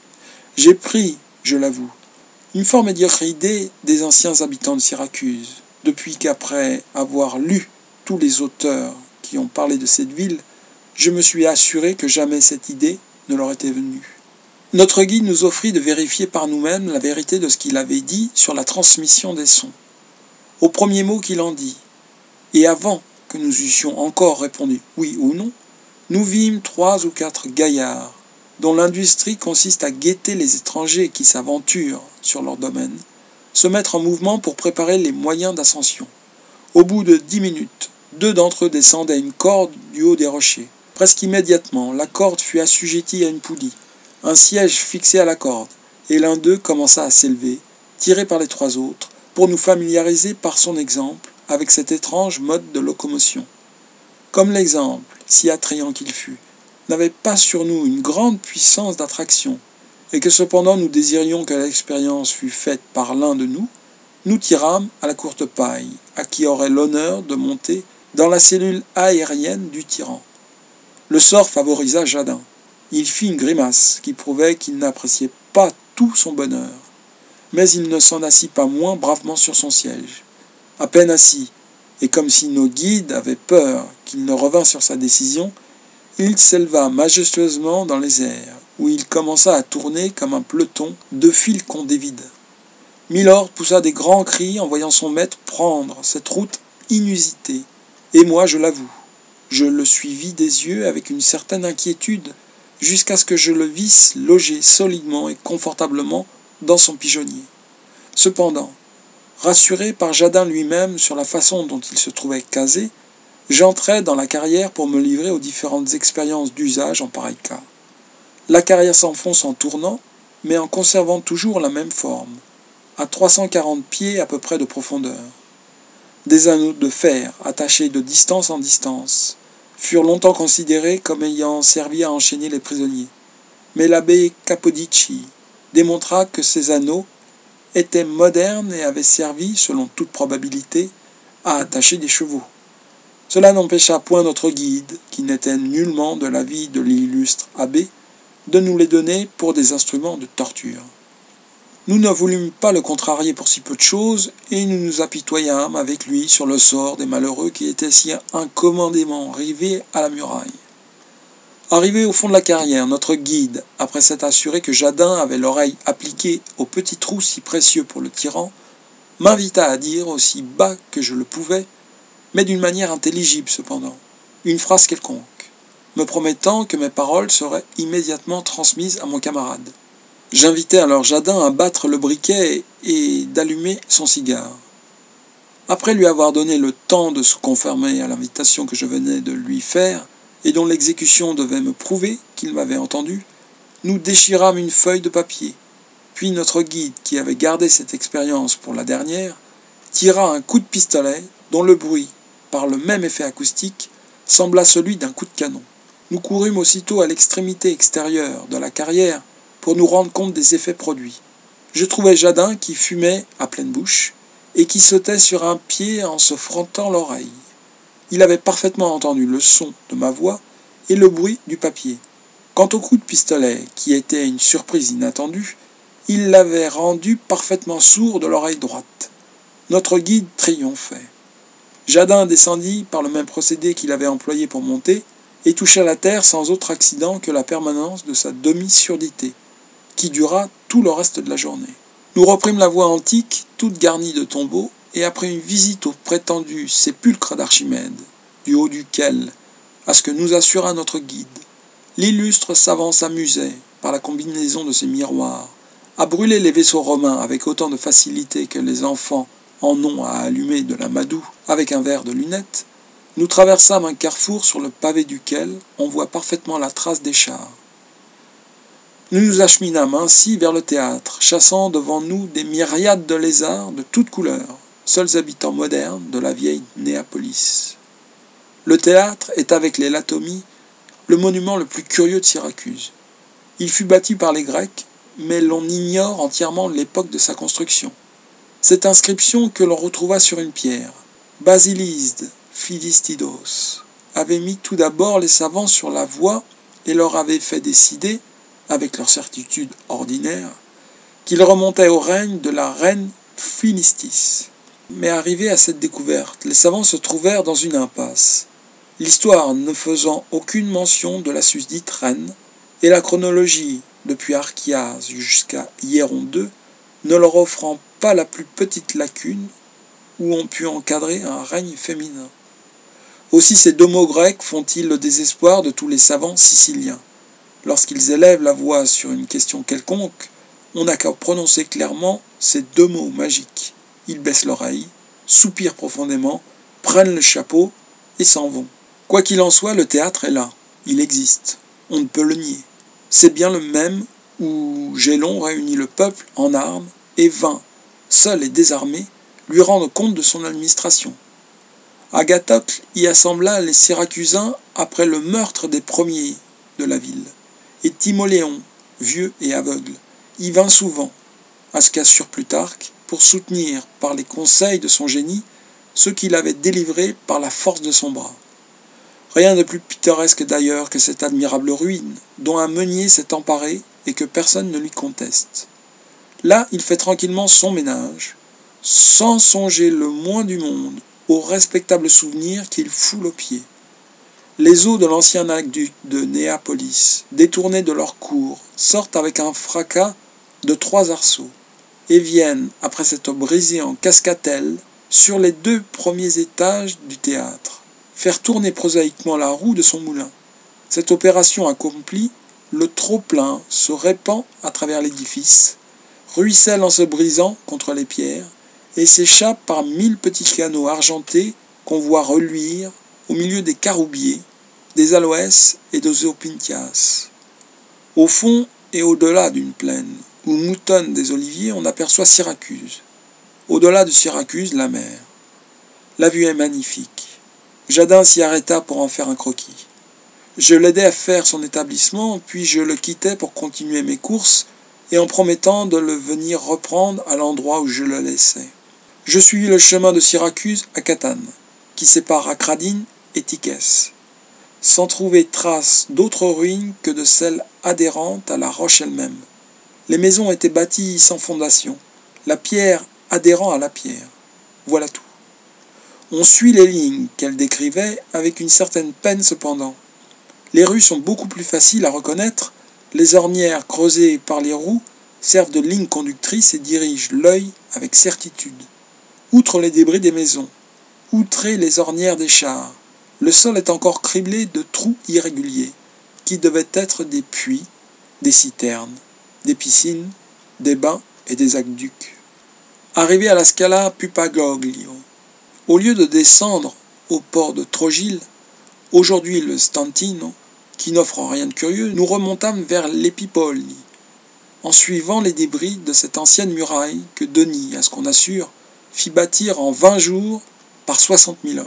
J'ai pris, je l'avoue, une fort médiocre idée des anciens habitants de Syracuse, depuis qu'après avoir lu tous les auteurs qui ont parlé de cette ville, je me suis assuré que jamais cette idée ne leur était venue. Notre guide nous offrit de vérifier par nous-mêmes la vérité de ce qu'il avait dit sur la transmission des sons. Au premier mot qu'il en dit, et avant que nous eussions encore répondu oui ou non, nous vîmes trois ou quatre gaillards, dont l'industrie consiste à guetter les étrangers qui s'aventurent sur leur domaine, se mettre en mouvement pour préparer les moyens d'ascension. Au bout de dix minutes, deux d'entre eux descendaient une corde du haut des rochers. Presque immédiatement, la corde fut assujettie à une poulie, un siège fixé à la corde, et l'un d'eux commença à s'élever, tiré par les trois autres, pour nous familiariser par son exemple avec cet étrange mode de locomotion. Comme l'exemple, si attrayant qu'il fût, n'avait pas sur nous une grande puissance d'attraction, et que cependant nous désirions que l'expérience fût faite par l'un de nous, nous tirâmes à la courte paille, à qui aurait l'honneur de monter dans la cellule aérienne du tyran. Le sort favorisa Jadin. Il fit une grimace qui prouvait qu'il n'appréciait pas tout son bonheur. Mais il ne s'en assit pas moins bravement sur son siège. À peine assis, et comme si nos guides avaient peur qu'il ne revînt sur sa décision, il s'éleva majestueusement dans les airs, où il commença à tourner comme un peloton de fils qu'on dévide. Milord poussa des grands cris en voyant son maître prendre cette route inusitée, et moi, je l'avoue, je le suivis des yeux avec une certaine inquiétude, jusqu'à ce que je le visse logé solidement et confortablement dans son pigeonnier. Cependant, Rassuré par Jadin lui-même sur la façon dont il se trouvait casé, j'entrai dans la carrière pour me livrer aux différentes expériences d'usage en pareil cas. La carrière s'enfonce en tournant, mais en conservant toujours la même forme, à trois cent quarante pieds à peu près de profondeur. Des anneaux de fer, attachés de distance en distance, furent longtemps considérés comme ayant servi à enchaîner les prisonniers. Mais l'abbé Capodici démontra que ces anneaux étaient modernes et avaient servi, selon toute probabilité, à attacher des chevaux. Cela n'empêcha point notre guide, qui n'était nullement de l'avis de l'illustre abbé, de nous les donner pour des instruments de torture. Nous ne voulûmes pas le contrarier pour si peu de choses, et nous nous apitoyâmes avec lui sur le sort des malheureux qui étaient si incommodément rivés à la muraille. Arrivé au fond de la carrière, notre guide, après s'être assuré que Jadin avait l'oreille appliquée au petit trou si précieux pour le tyran, m'invita à dire aussi bas que je le pouvais, mais d'une manière intelligible cependant, une phrase quelconque, me promettant que mes paroles seraient immédiatement transmises à mon camarade. J'invitai alors Jadin à battre le briquet et d'allumer son cigare. Après lui avoir donné le temps de se conformer à l'invitation que je venais de lui faire, et dont l'exécution devait me prouver qu'il m'avait entendu, nous déchirâmes une feuille de papier. Puis notre guide, qui avait gardé cette expérience pour la dernière, tira un coup de pistolet dont le bruit, par le même effet acoustique, sembla celui d'un coup de canon. Nous courûmes aussitôt à l'extrémité extérieure de la carrière pour nous rendre compte des effets produits. Je trouvai Jadin qui fumait à pleine bouche et qui sautait sur un pied en se frottant l'oreille. Il avait parfaitement entendu le son de ma voix et le bruit du papier. Quant au coup de pistolet, qui était une surprise inattendue, il l'avait rendu parfaitement sourd de l'oreille droite. Notre guide triomphait. Jadin descendit par le même procédé qu'il avait employé pour monter et toucha la terre sans autre accident que la permanence de sa demi-surdité, qui dura tout le reste de la journée. Nous reprîmes la voie antique, toute garnie de tombeaux, et après une visite au prétendu sépulcre d'Archimède, du haut duquel, à ce que nous assura notre guide, l'illustre savant s'amusait, par la combinaison de ses miroirs, à brûler les vaisseaux romains avec autant de facilité que les enfants en ont à allumer de la madoue avec un verre de lunettes, nous traversâmes un carrefour sur le pavé duquel on voit parfaitement la trace des chars. Nous nous acheminâmes ainsi vers le théâtre, chassant devant nous des myriades de lézards de toutes couleurs, seuls habitants modernes de la vieille Néapolis. Le théâtre est avec les latomies le monument le plus curieux de Syracuse. Il fut bâti par les Grecs, mais l'on ignore entièrement l'époque de sa construction. Cette inscription que l'on retrouva sur une pierre, Basilisde Philistidos, avait mis tout d'abord les savants sur la voie et leur avait fait décider, avec leur certitude ordinaire, qu'ils remontaient au règne de la reine Philistis. Mais arrivés à cette découverte, les savants se trouvèrent dans une impasse, l'histoire ne faisant aucune mention de la susdite reine, et la chronologie, depuis Archias jusqu'à Hieron deux, ne leur offrant pas la plus petite lacune où on put encadrer un règne féminin. Aussi ces deux mots grecs font-ils le désespoir de tous les savants siciliens. Lorsqu'ils élèvent la voix sur une question quelconque, on n'a qu'à prononcer clairement ces deux mots magiques. Ils baissent l'oreille, soupirent profondément, prennent le chapeau et s'en vont. Quoi qu'il en soit, le théâtre est là, il existe, on ne peut le nier. C'est bien le même où Gélon réunit le peuple en armes et vint, seul et désarmé, lui rendre compte de son administration. Agathocle y assembla les Syracusains après le meurtre des premiers de la ville, et Timoléon, vieux et aveugle, y vint souvent, à ce qu'assure Plutarque, pour soutenir par les conseils de son génie ceux qu'il avait délivrés par la force de son bras. Rien de plus pittoresque d'ailleurs que cette admirable ruine, dont un meunier s'est emparé et que personne ne lui conteste. Là, il fait tranquillement son ménage, sans songer le moins du monde au respectable souvenir qu'il foule aux pieds. Les eaux de l'ancien aqueduc de Néapolis, détournées de leur cours, sortent avec un fracas de trois arceaux, et viennent, après s'être brisées en cascatelles, sur les deux premiers étages du théâtre, faire tourner prosaïquement la roue de son moulin. Cette opération accomplie, le trop-plein se répand à travers l'édifice, ruisselle en se brisant contre les pierres, et s'échappe par mille petits canaux argentés qu'on voit reluire au milieu des caroubiers, des aloès et des opintias. Au fond et au-delà d'une plaine, où moutonnent des oliviers, on aperçoit Syracuse. Au-delà de Syracuse, la mer. La vue est magnifique. Jadin s'y arrêta pour en faire un croquis. Je l'aidai à faire son établissement, puis je le quittai pour continuer mes courses, et en promettant de le venir reprendre à l'endroit où je le laissais. Je suivis le chemin de Syracuse à Catane, qui sépare Acradine et Tiquès, sans trouver trace d'autres ruines que de celles adhérentes à la roche elle-même. Les maisons étaient bâties sans fondation, la pierre adhérant à la pierre. Voilà tout. On suit les lignes qu'elle décrivait avec une certaine peine cependant. Les rues sont beaucoup plus faciles à reconnaître, les ornières creusées par les roues servent de lignes conductrices et dirigent l'œil avec certitude. Outre les débris des maisons, outrez les ornières des chars, le sol est encore criblé de trous irréguliers, qui devaient être des puits, des citernes, des piscines, des bains et des aqueducs. Arrivé à la Scala Pupagoglio, au lieu de descendre au port de Trogil, aujourd'hui le Stantino, qui n'offre rien de curieux, nous remontâmes vers l'Epipoli, en suivant les débris de cette ancienne muraille que Denis, à ce qu'on assure, fit bâtir en vingt jours par soixante mille hommes.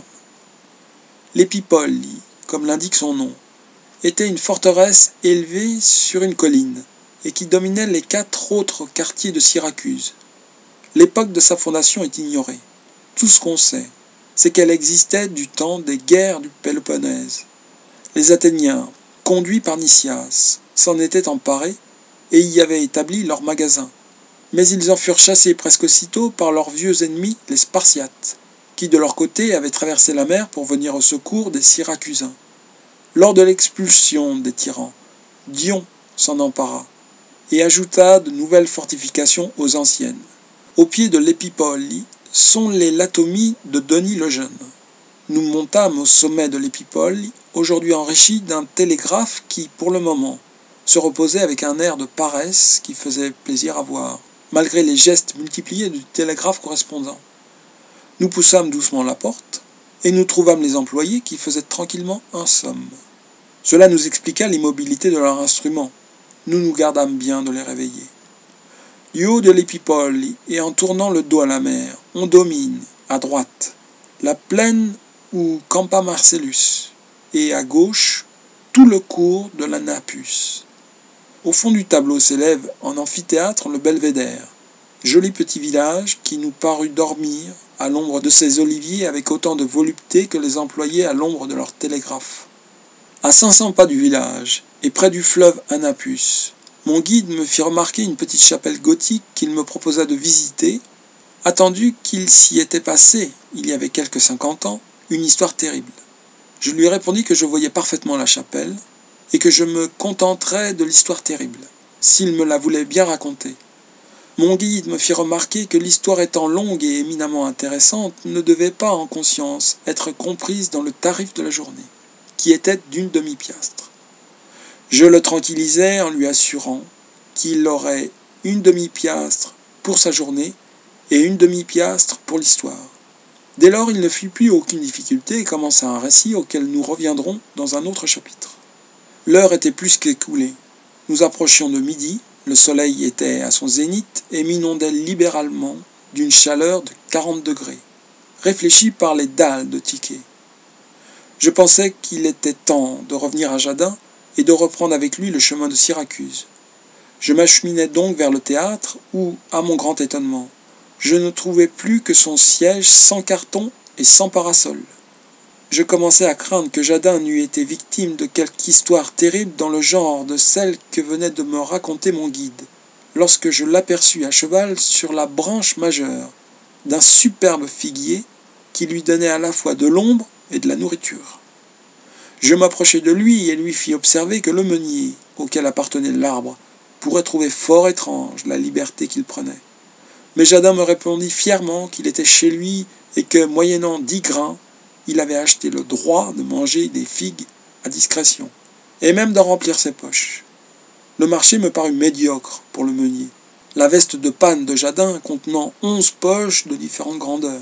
L'Epipoli, comme l'indique son nom, était une forteresse élevée sur une colline et qui dominait les quatre autres quartiers de Syracuse. L'époque de sa fondation est ignorée. Tout ce qu'on sait, c'est qu'elle existait du temps des guerres du Péloponnèse. Les Athéniens, conduits par Nicias, s'en étaient emparés et y avaient établi leurs magasins. Mais ils en furent chassés presque aussitôt par leurs vieux ennemis, les Spartiates, qui de leur côté avaient traversé la mer pour venir au secours des Syracusains. Lors de l'expulsion des tyrans, Dion s'en empara et ajouta de nouvelles fortifications aux anciennes. Au pied de l'Epipoli sont les latomies de Denis le Jeune. Nous montâmes au sommet de l'Epipoli, aujourd'hui enrichi d'un télégraphe qui, pour le moment, se reposait avec un air de paresse qui faisait plaisir à voir, malgré les gestes multipliés du télégraphe correspondant. Nous poussâmes doucement la porte, et nous trouvâmes les employés qui faisaient tranquillement un somme. Cela nous expliqua l'immobilité de leur instrument. Nous nous gardâmes bien de les réveiller. Du haut de l'Epipoli, et en tournant le dos à la mer, on domine, à droite, la plaine où campa Marcellus, et à gauche, tout le cours de la Napus. Au fond du tableau s'élève en amphithéâtre le Belvédère, joli petit village qui nous parut dormir à l'ombre de ses oliviers avec autant de volupté que les employés à l'ombre de leur télégraphe. À cinq cents pas du village, et près du fleuve Anapus, mon guide me fit remarquer une petite chapelle gothique qu'il me proposa de visiter, attendu qu'il s'y était passé, il y avait quelque cinquante ans, une histoire terrible. Je lui répondis que je voyais parfaitement la chapelle, et que je me contenterais de l'histoire terrible, s'il me la voulait bien raconter. Mon guide me fit remarquer que l'histoire étant longue et éminemment intéressante, ne devait pas, en conscience, être comprise dans le tarif de la journée, qui était d'une demi-piastre. Je le tranquillisai en lui assurant qu'il aurait une demi-piastre pour sa journée et une demi-piastre pour l'histoire. Dès lors, il ne fit plus aucune difficulté et commença un récit auquel nous reviendrons dans un autre chapitre. L'heure était plus qu'écoulée. Nous approchions de midi, le soleil était à son zénith et m'inondait libéralement d'une chaleur de quarante degrés, réfléchie par les dalles de tickets. Je pensais qu'il était temps de revenir à Jadin et de reprendre avec lui le chemin de Syracuse. Je m'acheminai donc vers le théâtre où, à mon grand étonnement, je ne trouvais plus que son siège sans carton et sans parasol. Je commençais à craindre que Jadin n'eût été victime de quelque histoire terrible dans le genre de celle que venait de me raconter mon guide, lorsque je l'aperçus à cheval sur la branche majeure d'un superbe figuier qui lui donnait à la fois de l'ombre et de la nourriture. Je m'approchai de lui et lui fis observer que le meunier, auquel appartenait l'arbre, pourrait trouver fort étrange la liberté qu'il prenait. Mais Jadin me répondit fièrement qu'il était chez lui et que, moyennant dix grains, il avait acheté le droit de manger des figues à discrétion, et même d'en remplir ses poches. Le marché me parut médiocre pour le meunier, la veste de panne de Jadin contenant onze poches de différentes grandeurs.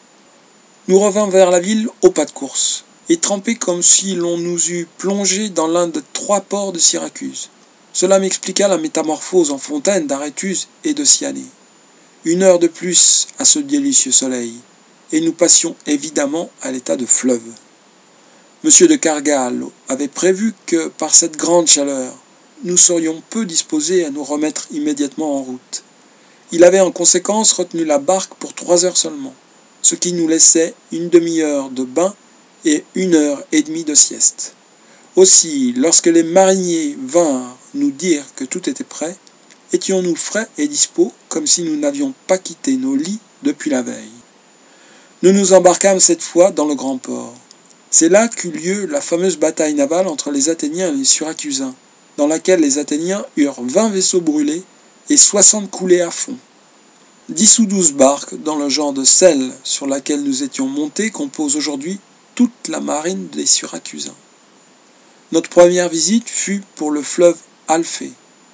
Nous revînmes vers la ville au pas de course, et trempés comme si l'on nous eût plongés dans l'un des trois ports de Syracuse. Cela m'expliqua la métamorphose en fontaine d'Aréthuse et de Cyanée. Une heure de plus à ce délicieux soleil, et nous passions évidemment à l'état de fleuve. Monsieur de Cargal avait prévu que, par cette grande chaleur, nous serions peu disposés à nous remettre immédiatement en route. Il avait en conséquence retenu la barque pour trois heures seulement, ce qui nous laissait une demi-heure de bain et une heure et demie de sieste. Aussi, lorsque les mariniers vinrent nous dire que tout était prêt, étions-nous frais et dispos comme si nous n'avions pas quitté nos lits depuis la veille. Nous nous embarquâmes cette fois dans le grand port. C'est là qu'eut lieu la fameuse bataille navale entre les Athéniens et les Syracusains, dans laquelle les Athéniens eurent vingt vaisseaux brûlés et soixante coulés à fond. Dix ou douze barques, dans le genre de celle sur laquelle nous étions montés, composent aujourd'hui toute la marine des Syracusains. Notre première visite fut pour le fleuve Alphée.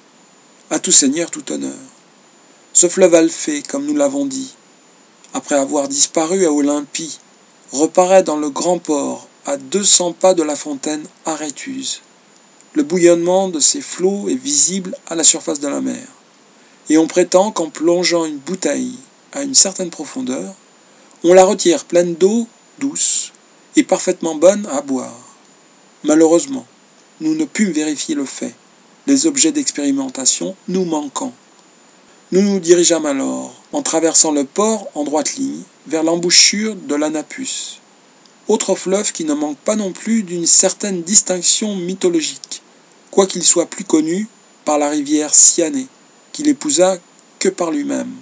À tout seigneur, tout honneur. Ce fleuve Alphée, comme nous l'avons dit, après avoir disparu à Olympie, reparaît dans le grand port à deux cents pas de la fontaine Aréthuse. Le bouillonnement de ces flots est visible à la surface de la mer, et on prétend qu'en plongeant une bouteille à une certaine profondeur, on la retire pleine d'eau douce et parfaitement bonne à boire. Malheureusement, nous ne pûmes vérifier le fait, les objets d'expérimentation nous manquant. Nous nous dirigeâmes alors, en traversant le port en droite ligne, vers l'embouchure de l'Anapus, autre fleuve qui ne manque pas non plus d'une certaine distinction mythologique, quoiqu'il soit plus connu par la rivière Cyanée, qu'il épousa que par lui-même.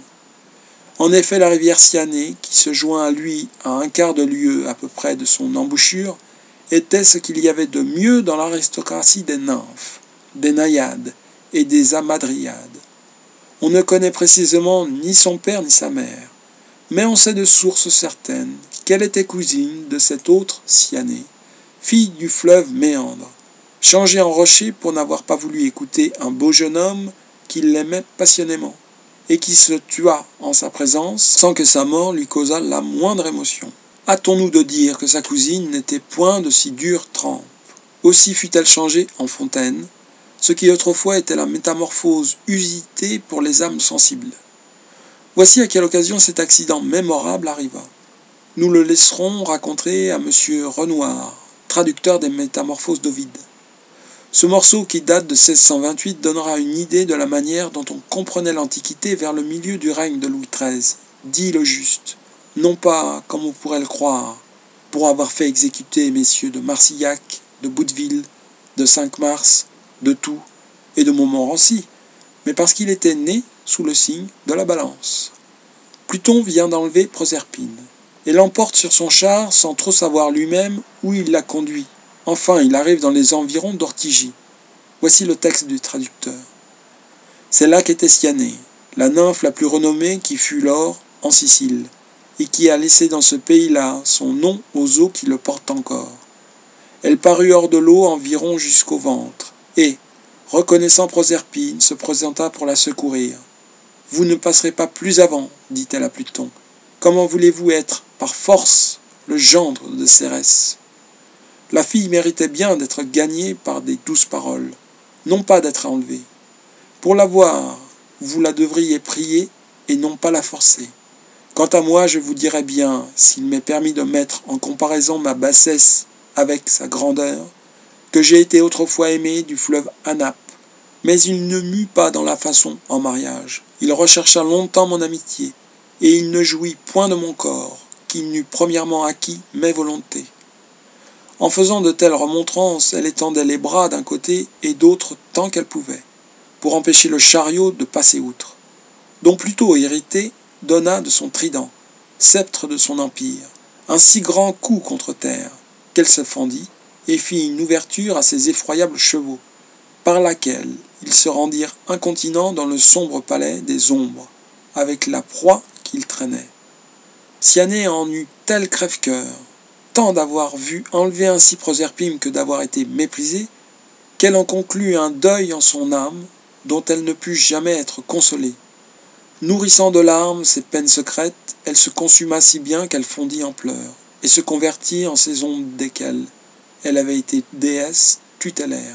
En effet, la rivière Cyanée, qui se joint à lui à un quart de lieue à peu près de son embouchure, était ce qu'il y avait de mieux dans l'aristocratie des nymphes, des naïades et des hamadryades. On ne connaît précisément ni son père ni sa mère, mais on sait de sources certaines qu'elle était cousine de cette autre Cyanée, fille du fleuve Méandre, changée en rocher pour n'avoir pas voulu écouter un beau jeune homme qui l'aimait passionnément, et qui se tua en sa présence sans que sa mort lui causât la moindre émotion. Hâtons-nous de dire que sa cousine n'était point de si dure trempe. Aussi fut-elle changée en fontaine, ce qui autrefois était la métamorphose usitée pour les âmes sensibles. Voici à quelle occasion cet accident mémorable arriva. Nous le laisserons raconter à M. Renoir, traducteur des Métamorphoses d'Ovide. Ce morceau, qui date de seize cent vingt-huit, donnera une idée de la manière dont on comprenait l'Antiquité vers le milieu du règne de Louis treize, dit le Juste, non pas, comme on pourrait le croire, pour avoir fait exécuter messieurs de Marcillac, de Bouteville, de Cinq-Mars, de Tours et de Montmorency, mais parce qu'il était né sous le signe de la balance. Pluton vient d'enlever Proserpine, et l'emporte sur son char sans trop savoir lui-même où il l'a conduit. Enfin, il arrive dans les environs d'Ortygie. Voici le texte du traducteur. C'est là qu'était Cyanée, la nymphe la plus renommée qui fut lors en Sicile, et qui a laissé dans ce pays-là son nom aux eaux qui le portent encore. Elle parut hors de l'eau environ jusqu'au ventre, et, reconnaissant Proserpine, se présenta pour la secourir. « Vous ne passerez pas plus avant, dit-elle à Pluton. Comment voulez-vous être, par force, le gendre de Cérès ?» La fille méritait bien d'être gagnée par des douces paroles, non pas d'être enlevée. Pour la voir, vous la devriez prier et non pas la forcer. Quant à moi, je vous dirai bien, s'il m'est permis de mettre en comparaison ma bassesse avec sa grandeur, que j'ai été autrefois aimé du fleuve Anape, mais il ne m'eut pas dans la façon en mariage. Il rechercha longtemps mon amitié, et il ne jouit point de mon corps, qu'il n'eût premièrement acquis mes volontés. En faisant de telles remontrances, elle étendait les bras d'un côté et d'autre tant qu'elle pouvait, pour empêcher le chariot de passer outre, dont Pluto, irrité, donna de son trident, sceptre de son empire, un si grand coup contre terre, qu'elle se fendit, et fit une ouverture à ses effroyables chevaux, par laquelle ils se rendirent incontinents dans le sombre palais des ombres, avec la proie qu'ils traînaient. Cyanée en eut tel crève-cœur, tant d'avoir vu enlever ainsi Proserpine que d'avoir été méprisée, qu'elle en conclut un deuil en son âme dont elle ne put jamais être consolée, Nourrissant de larmes ses peines secrètes, elle se consuma si bien qu'elle fondit en pleurs, et se convertit en ces ondes desquelles elle avait été déesse tutélaire.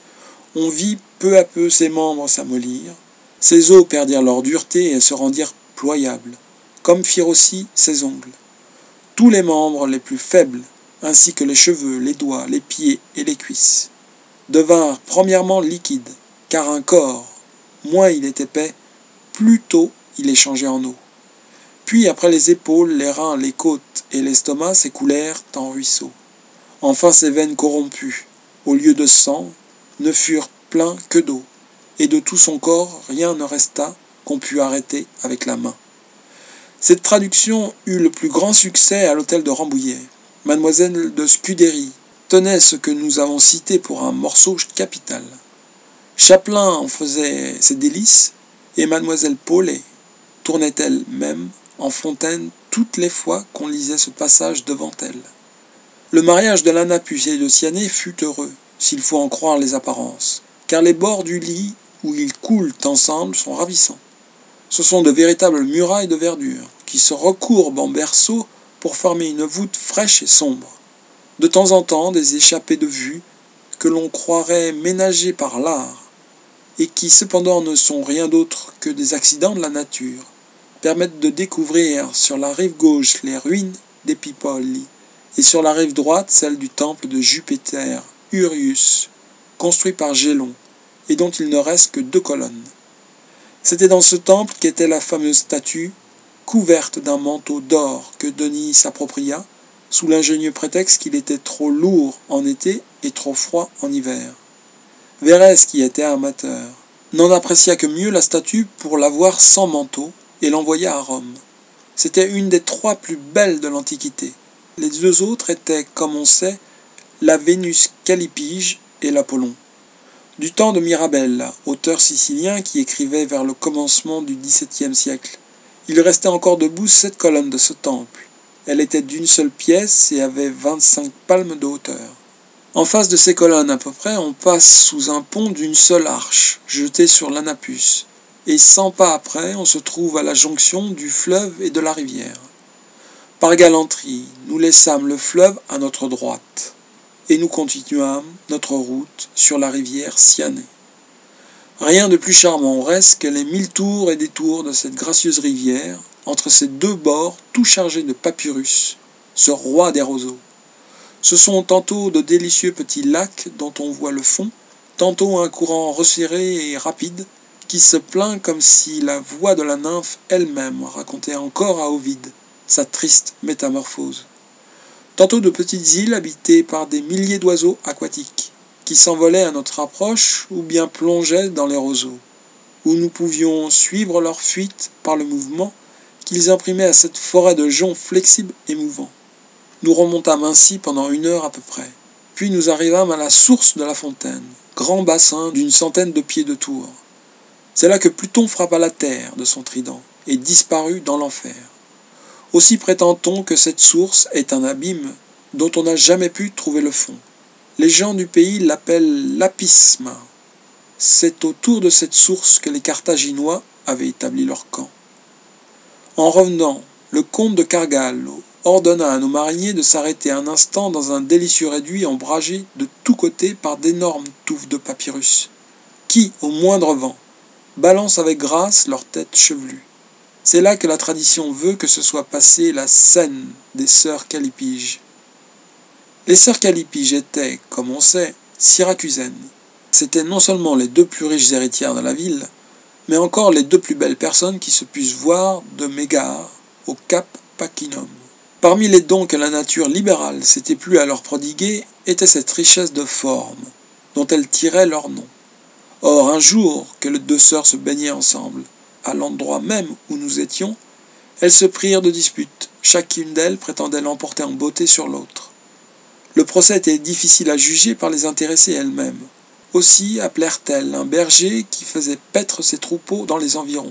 On vit peu à peu ses membres s'amollir, ses os perdirent leur dureté et se rendirent ployables, comme firent aussi ses ongles. Tous les membres les plus faibles, ainsi que les cheveux, les doigts, les pieds et les cuisses, devinrent premièrement liquides, car un corps, moins il est épais, plus tôt il est changé en eau. Puis après les épaules, les reins, les côtes et l'estomac s'écoulèrent en ruisseaux. Enfin ses veines corrompues, au lieu de sang, ne furent pleins que d'eau, et de tout son corps rien ne resta qu'on pût arrêter avec la main. Cette traduction eut le plus grand succès à l'hôtel de Rambouillet. Mademoiselle de Scudéry tenait ce que nous avons cité pour un morceau capital. Chapelain en faisait ses délices, et mademoiselle Paulet tournait elle-même en fontaine toutes les fois qu'on lisait ce passage devant elle. Le mariage de l'Anapus et de Cyanée fut heureux, s'il faut en croire les apparences, car les bords du lit où ils coulent ensemble sont ravissants. Ce sont de véritables murailles de verdure, qui se recourbent en berceau pour former une voûte fraîche et sombre. De temps en temps, des échappées de vue, que l'on croirait ménagées par l'art, et qui cependant ne sont rien d'autre que des accidents de la nature, permettent de découvrir sur la rive gauche les ruines d'Épipoli, et sur la rive droite celle du temple de Jupiter Urius, construit par Gélon, et dont il ne reste que deux colonnes. C'était dans ce temple qu'était la fameuse statue, couverte d'un manteau d'or que Denis s'appropria, sous l'ingénieux prétexte qu'il était trop lourd en été et trop froid en hiver. Verrès, qui était amateur, n'en apprécia que mieux la statue pour la voir sans manteau et l'envoya à Rome. C'était une des trois plus belles de l'Antiquité. Les deux autres étaient, comme on sait, la Vénus Callipyge et l'Apollon. Du temps de Mirabel, auteur sicilien qui écrivait vers le commencement du dix-septième siècle, il restait encore debout sept colonnes de ce temple. Elle était d'une seule pièce et avait vingt-cinq palmes de hauteur. En face de ces colonnes à peu près, on passe sous un pont d'une seule arche, jeté sur l'Anapus, et cent pas après, on se trouve à la jonction du fleuve et de la rivière. Par galanterie, nous laissâmes le fleuve à notre droite, et nous continuâmes notre route sur la rivière Cyanée. Rien de plus charmant au reste que les mille tours et détours de cette gracieuse rivière, entre ses deux bords tout chargés de papyrus, ce roi des roseaux. Ce sont tantôt de délicieux petits lacs dont on voit le fond, tantôt un courant resserré et rapide qui se plaint comme si la voix de la nymphe elle-même racontait encore à Ovide sa triste métamorphose. Tantôt de petites îles habitées par des milliers d'oiseaux aquatiques qui s'envolaient à notre approche ou bien plongeaient dans les roseaux, où nous pouvions suivre leur fuite par le mouvement qu'ils imprimaient à cette forêt de joncs flexibles et mouvants. Nous remontâmes ainsi pendant une heure à peu près, puis nous arrivâmes à la source de la fontaine, grand bassin d'une centaine de pieds de tour. C'est là que Pluton frappa la terre de son trident et disparut dans l'enfer. Aussi prétend-on que cette source est un abîme dont on n'a jamais pu trouver le fond. Les gens du pays l'appellent l'Apisma. C'est autour de cette source que les Carthaginois avaient établi leur camp. En revenant, le comte de Cargallo ordonna à nos mariniers de s'arrêter un instant dans un délicieux réduit ombragé de tous côtés par d'énormes touffes de papyrus, qui, au moindre vent, balancent avec grâce leurs têtes chevelues. C'est là que la tradition veut que se soit passée la scène des sœurs Callipyge. Les sœurs Callipyge étaient, comme on sait, syracusaines. C'étaient non seulement les deux plus riches héritières de la ville, mais encore les deux plus belles personnes qui se puissent voir de Mégare au cap Pacinum. Parmi les dons que la nature libérale s'était plu à leur prodiguer était cette richesse de forme, dont elles tiraient leur nom. Or, un jour que les deux sœurs se baignaient ensemble, à l'endroit même où nous étions, elles se prirent de dispute. Chacune d'elles prétendait l'emporter en beauté sur l'autre. Le procès était difficile à juger par les intéressées elles-mêmes. Aussi appelèrent-elles un berger qui faisait paître ses troupeaux dans les environs.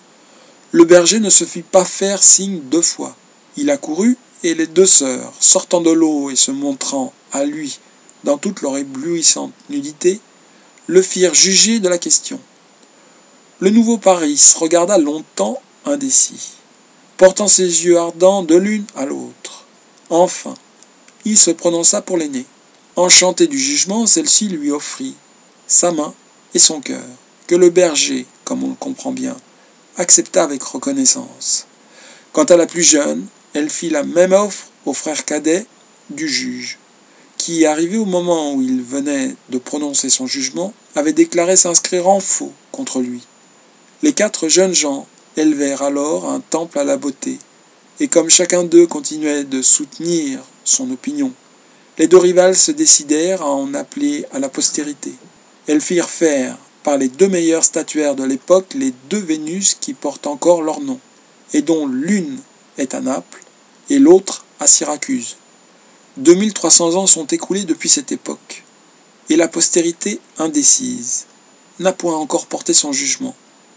Le berger ne se fit pas faire signe deux fois. Il accourut, et les deux sœurs, sortant de l'eau et se montrant à lui dans toute leur éblouissante nudité, le firent juger de la question. Le nouveau Paris regarda longtemps indécis, portant ses yeux ardents de l'une à l'autre. Enfin, il se prononça pour l'aînée. Enchantée du jugement, celle-ci lui offrit sa main et son cœur, que le berger, comme on le comprend bien, accepta avec reconnaissance. Quant à la plus jeune, elle fit la même offre au frère cadet du juge, qui, arrivé au moment où il venait de prononcer son jugement, avait déclaré s'inscrire en faux contre lui. Les quatre jeunes gens élevèrent alors un temple à la beauté, et comme chacun d'eux continuait de soutenir son opinion, les deux rivales se décidèrent à en appeler à la postérité. Elles firent faire par les deux meilleurs statuaires de l'époque les deux Vénus qui portent encore leur nom, et dont l'une est à Naples et l'autre à Syracuse. deux mille trois cents ans sont écoulés depuis cette époque, et la postérité indécise n'a point encore porté son jugement.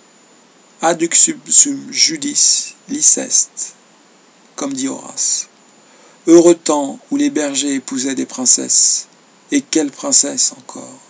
Adduxum judice licest, comme dit Horace. Heureux temps où les bergers épousaient des princesses, et quelles princesses encore!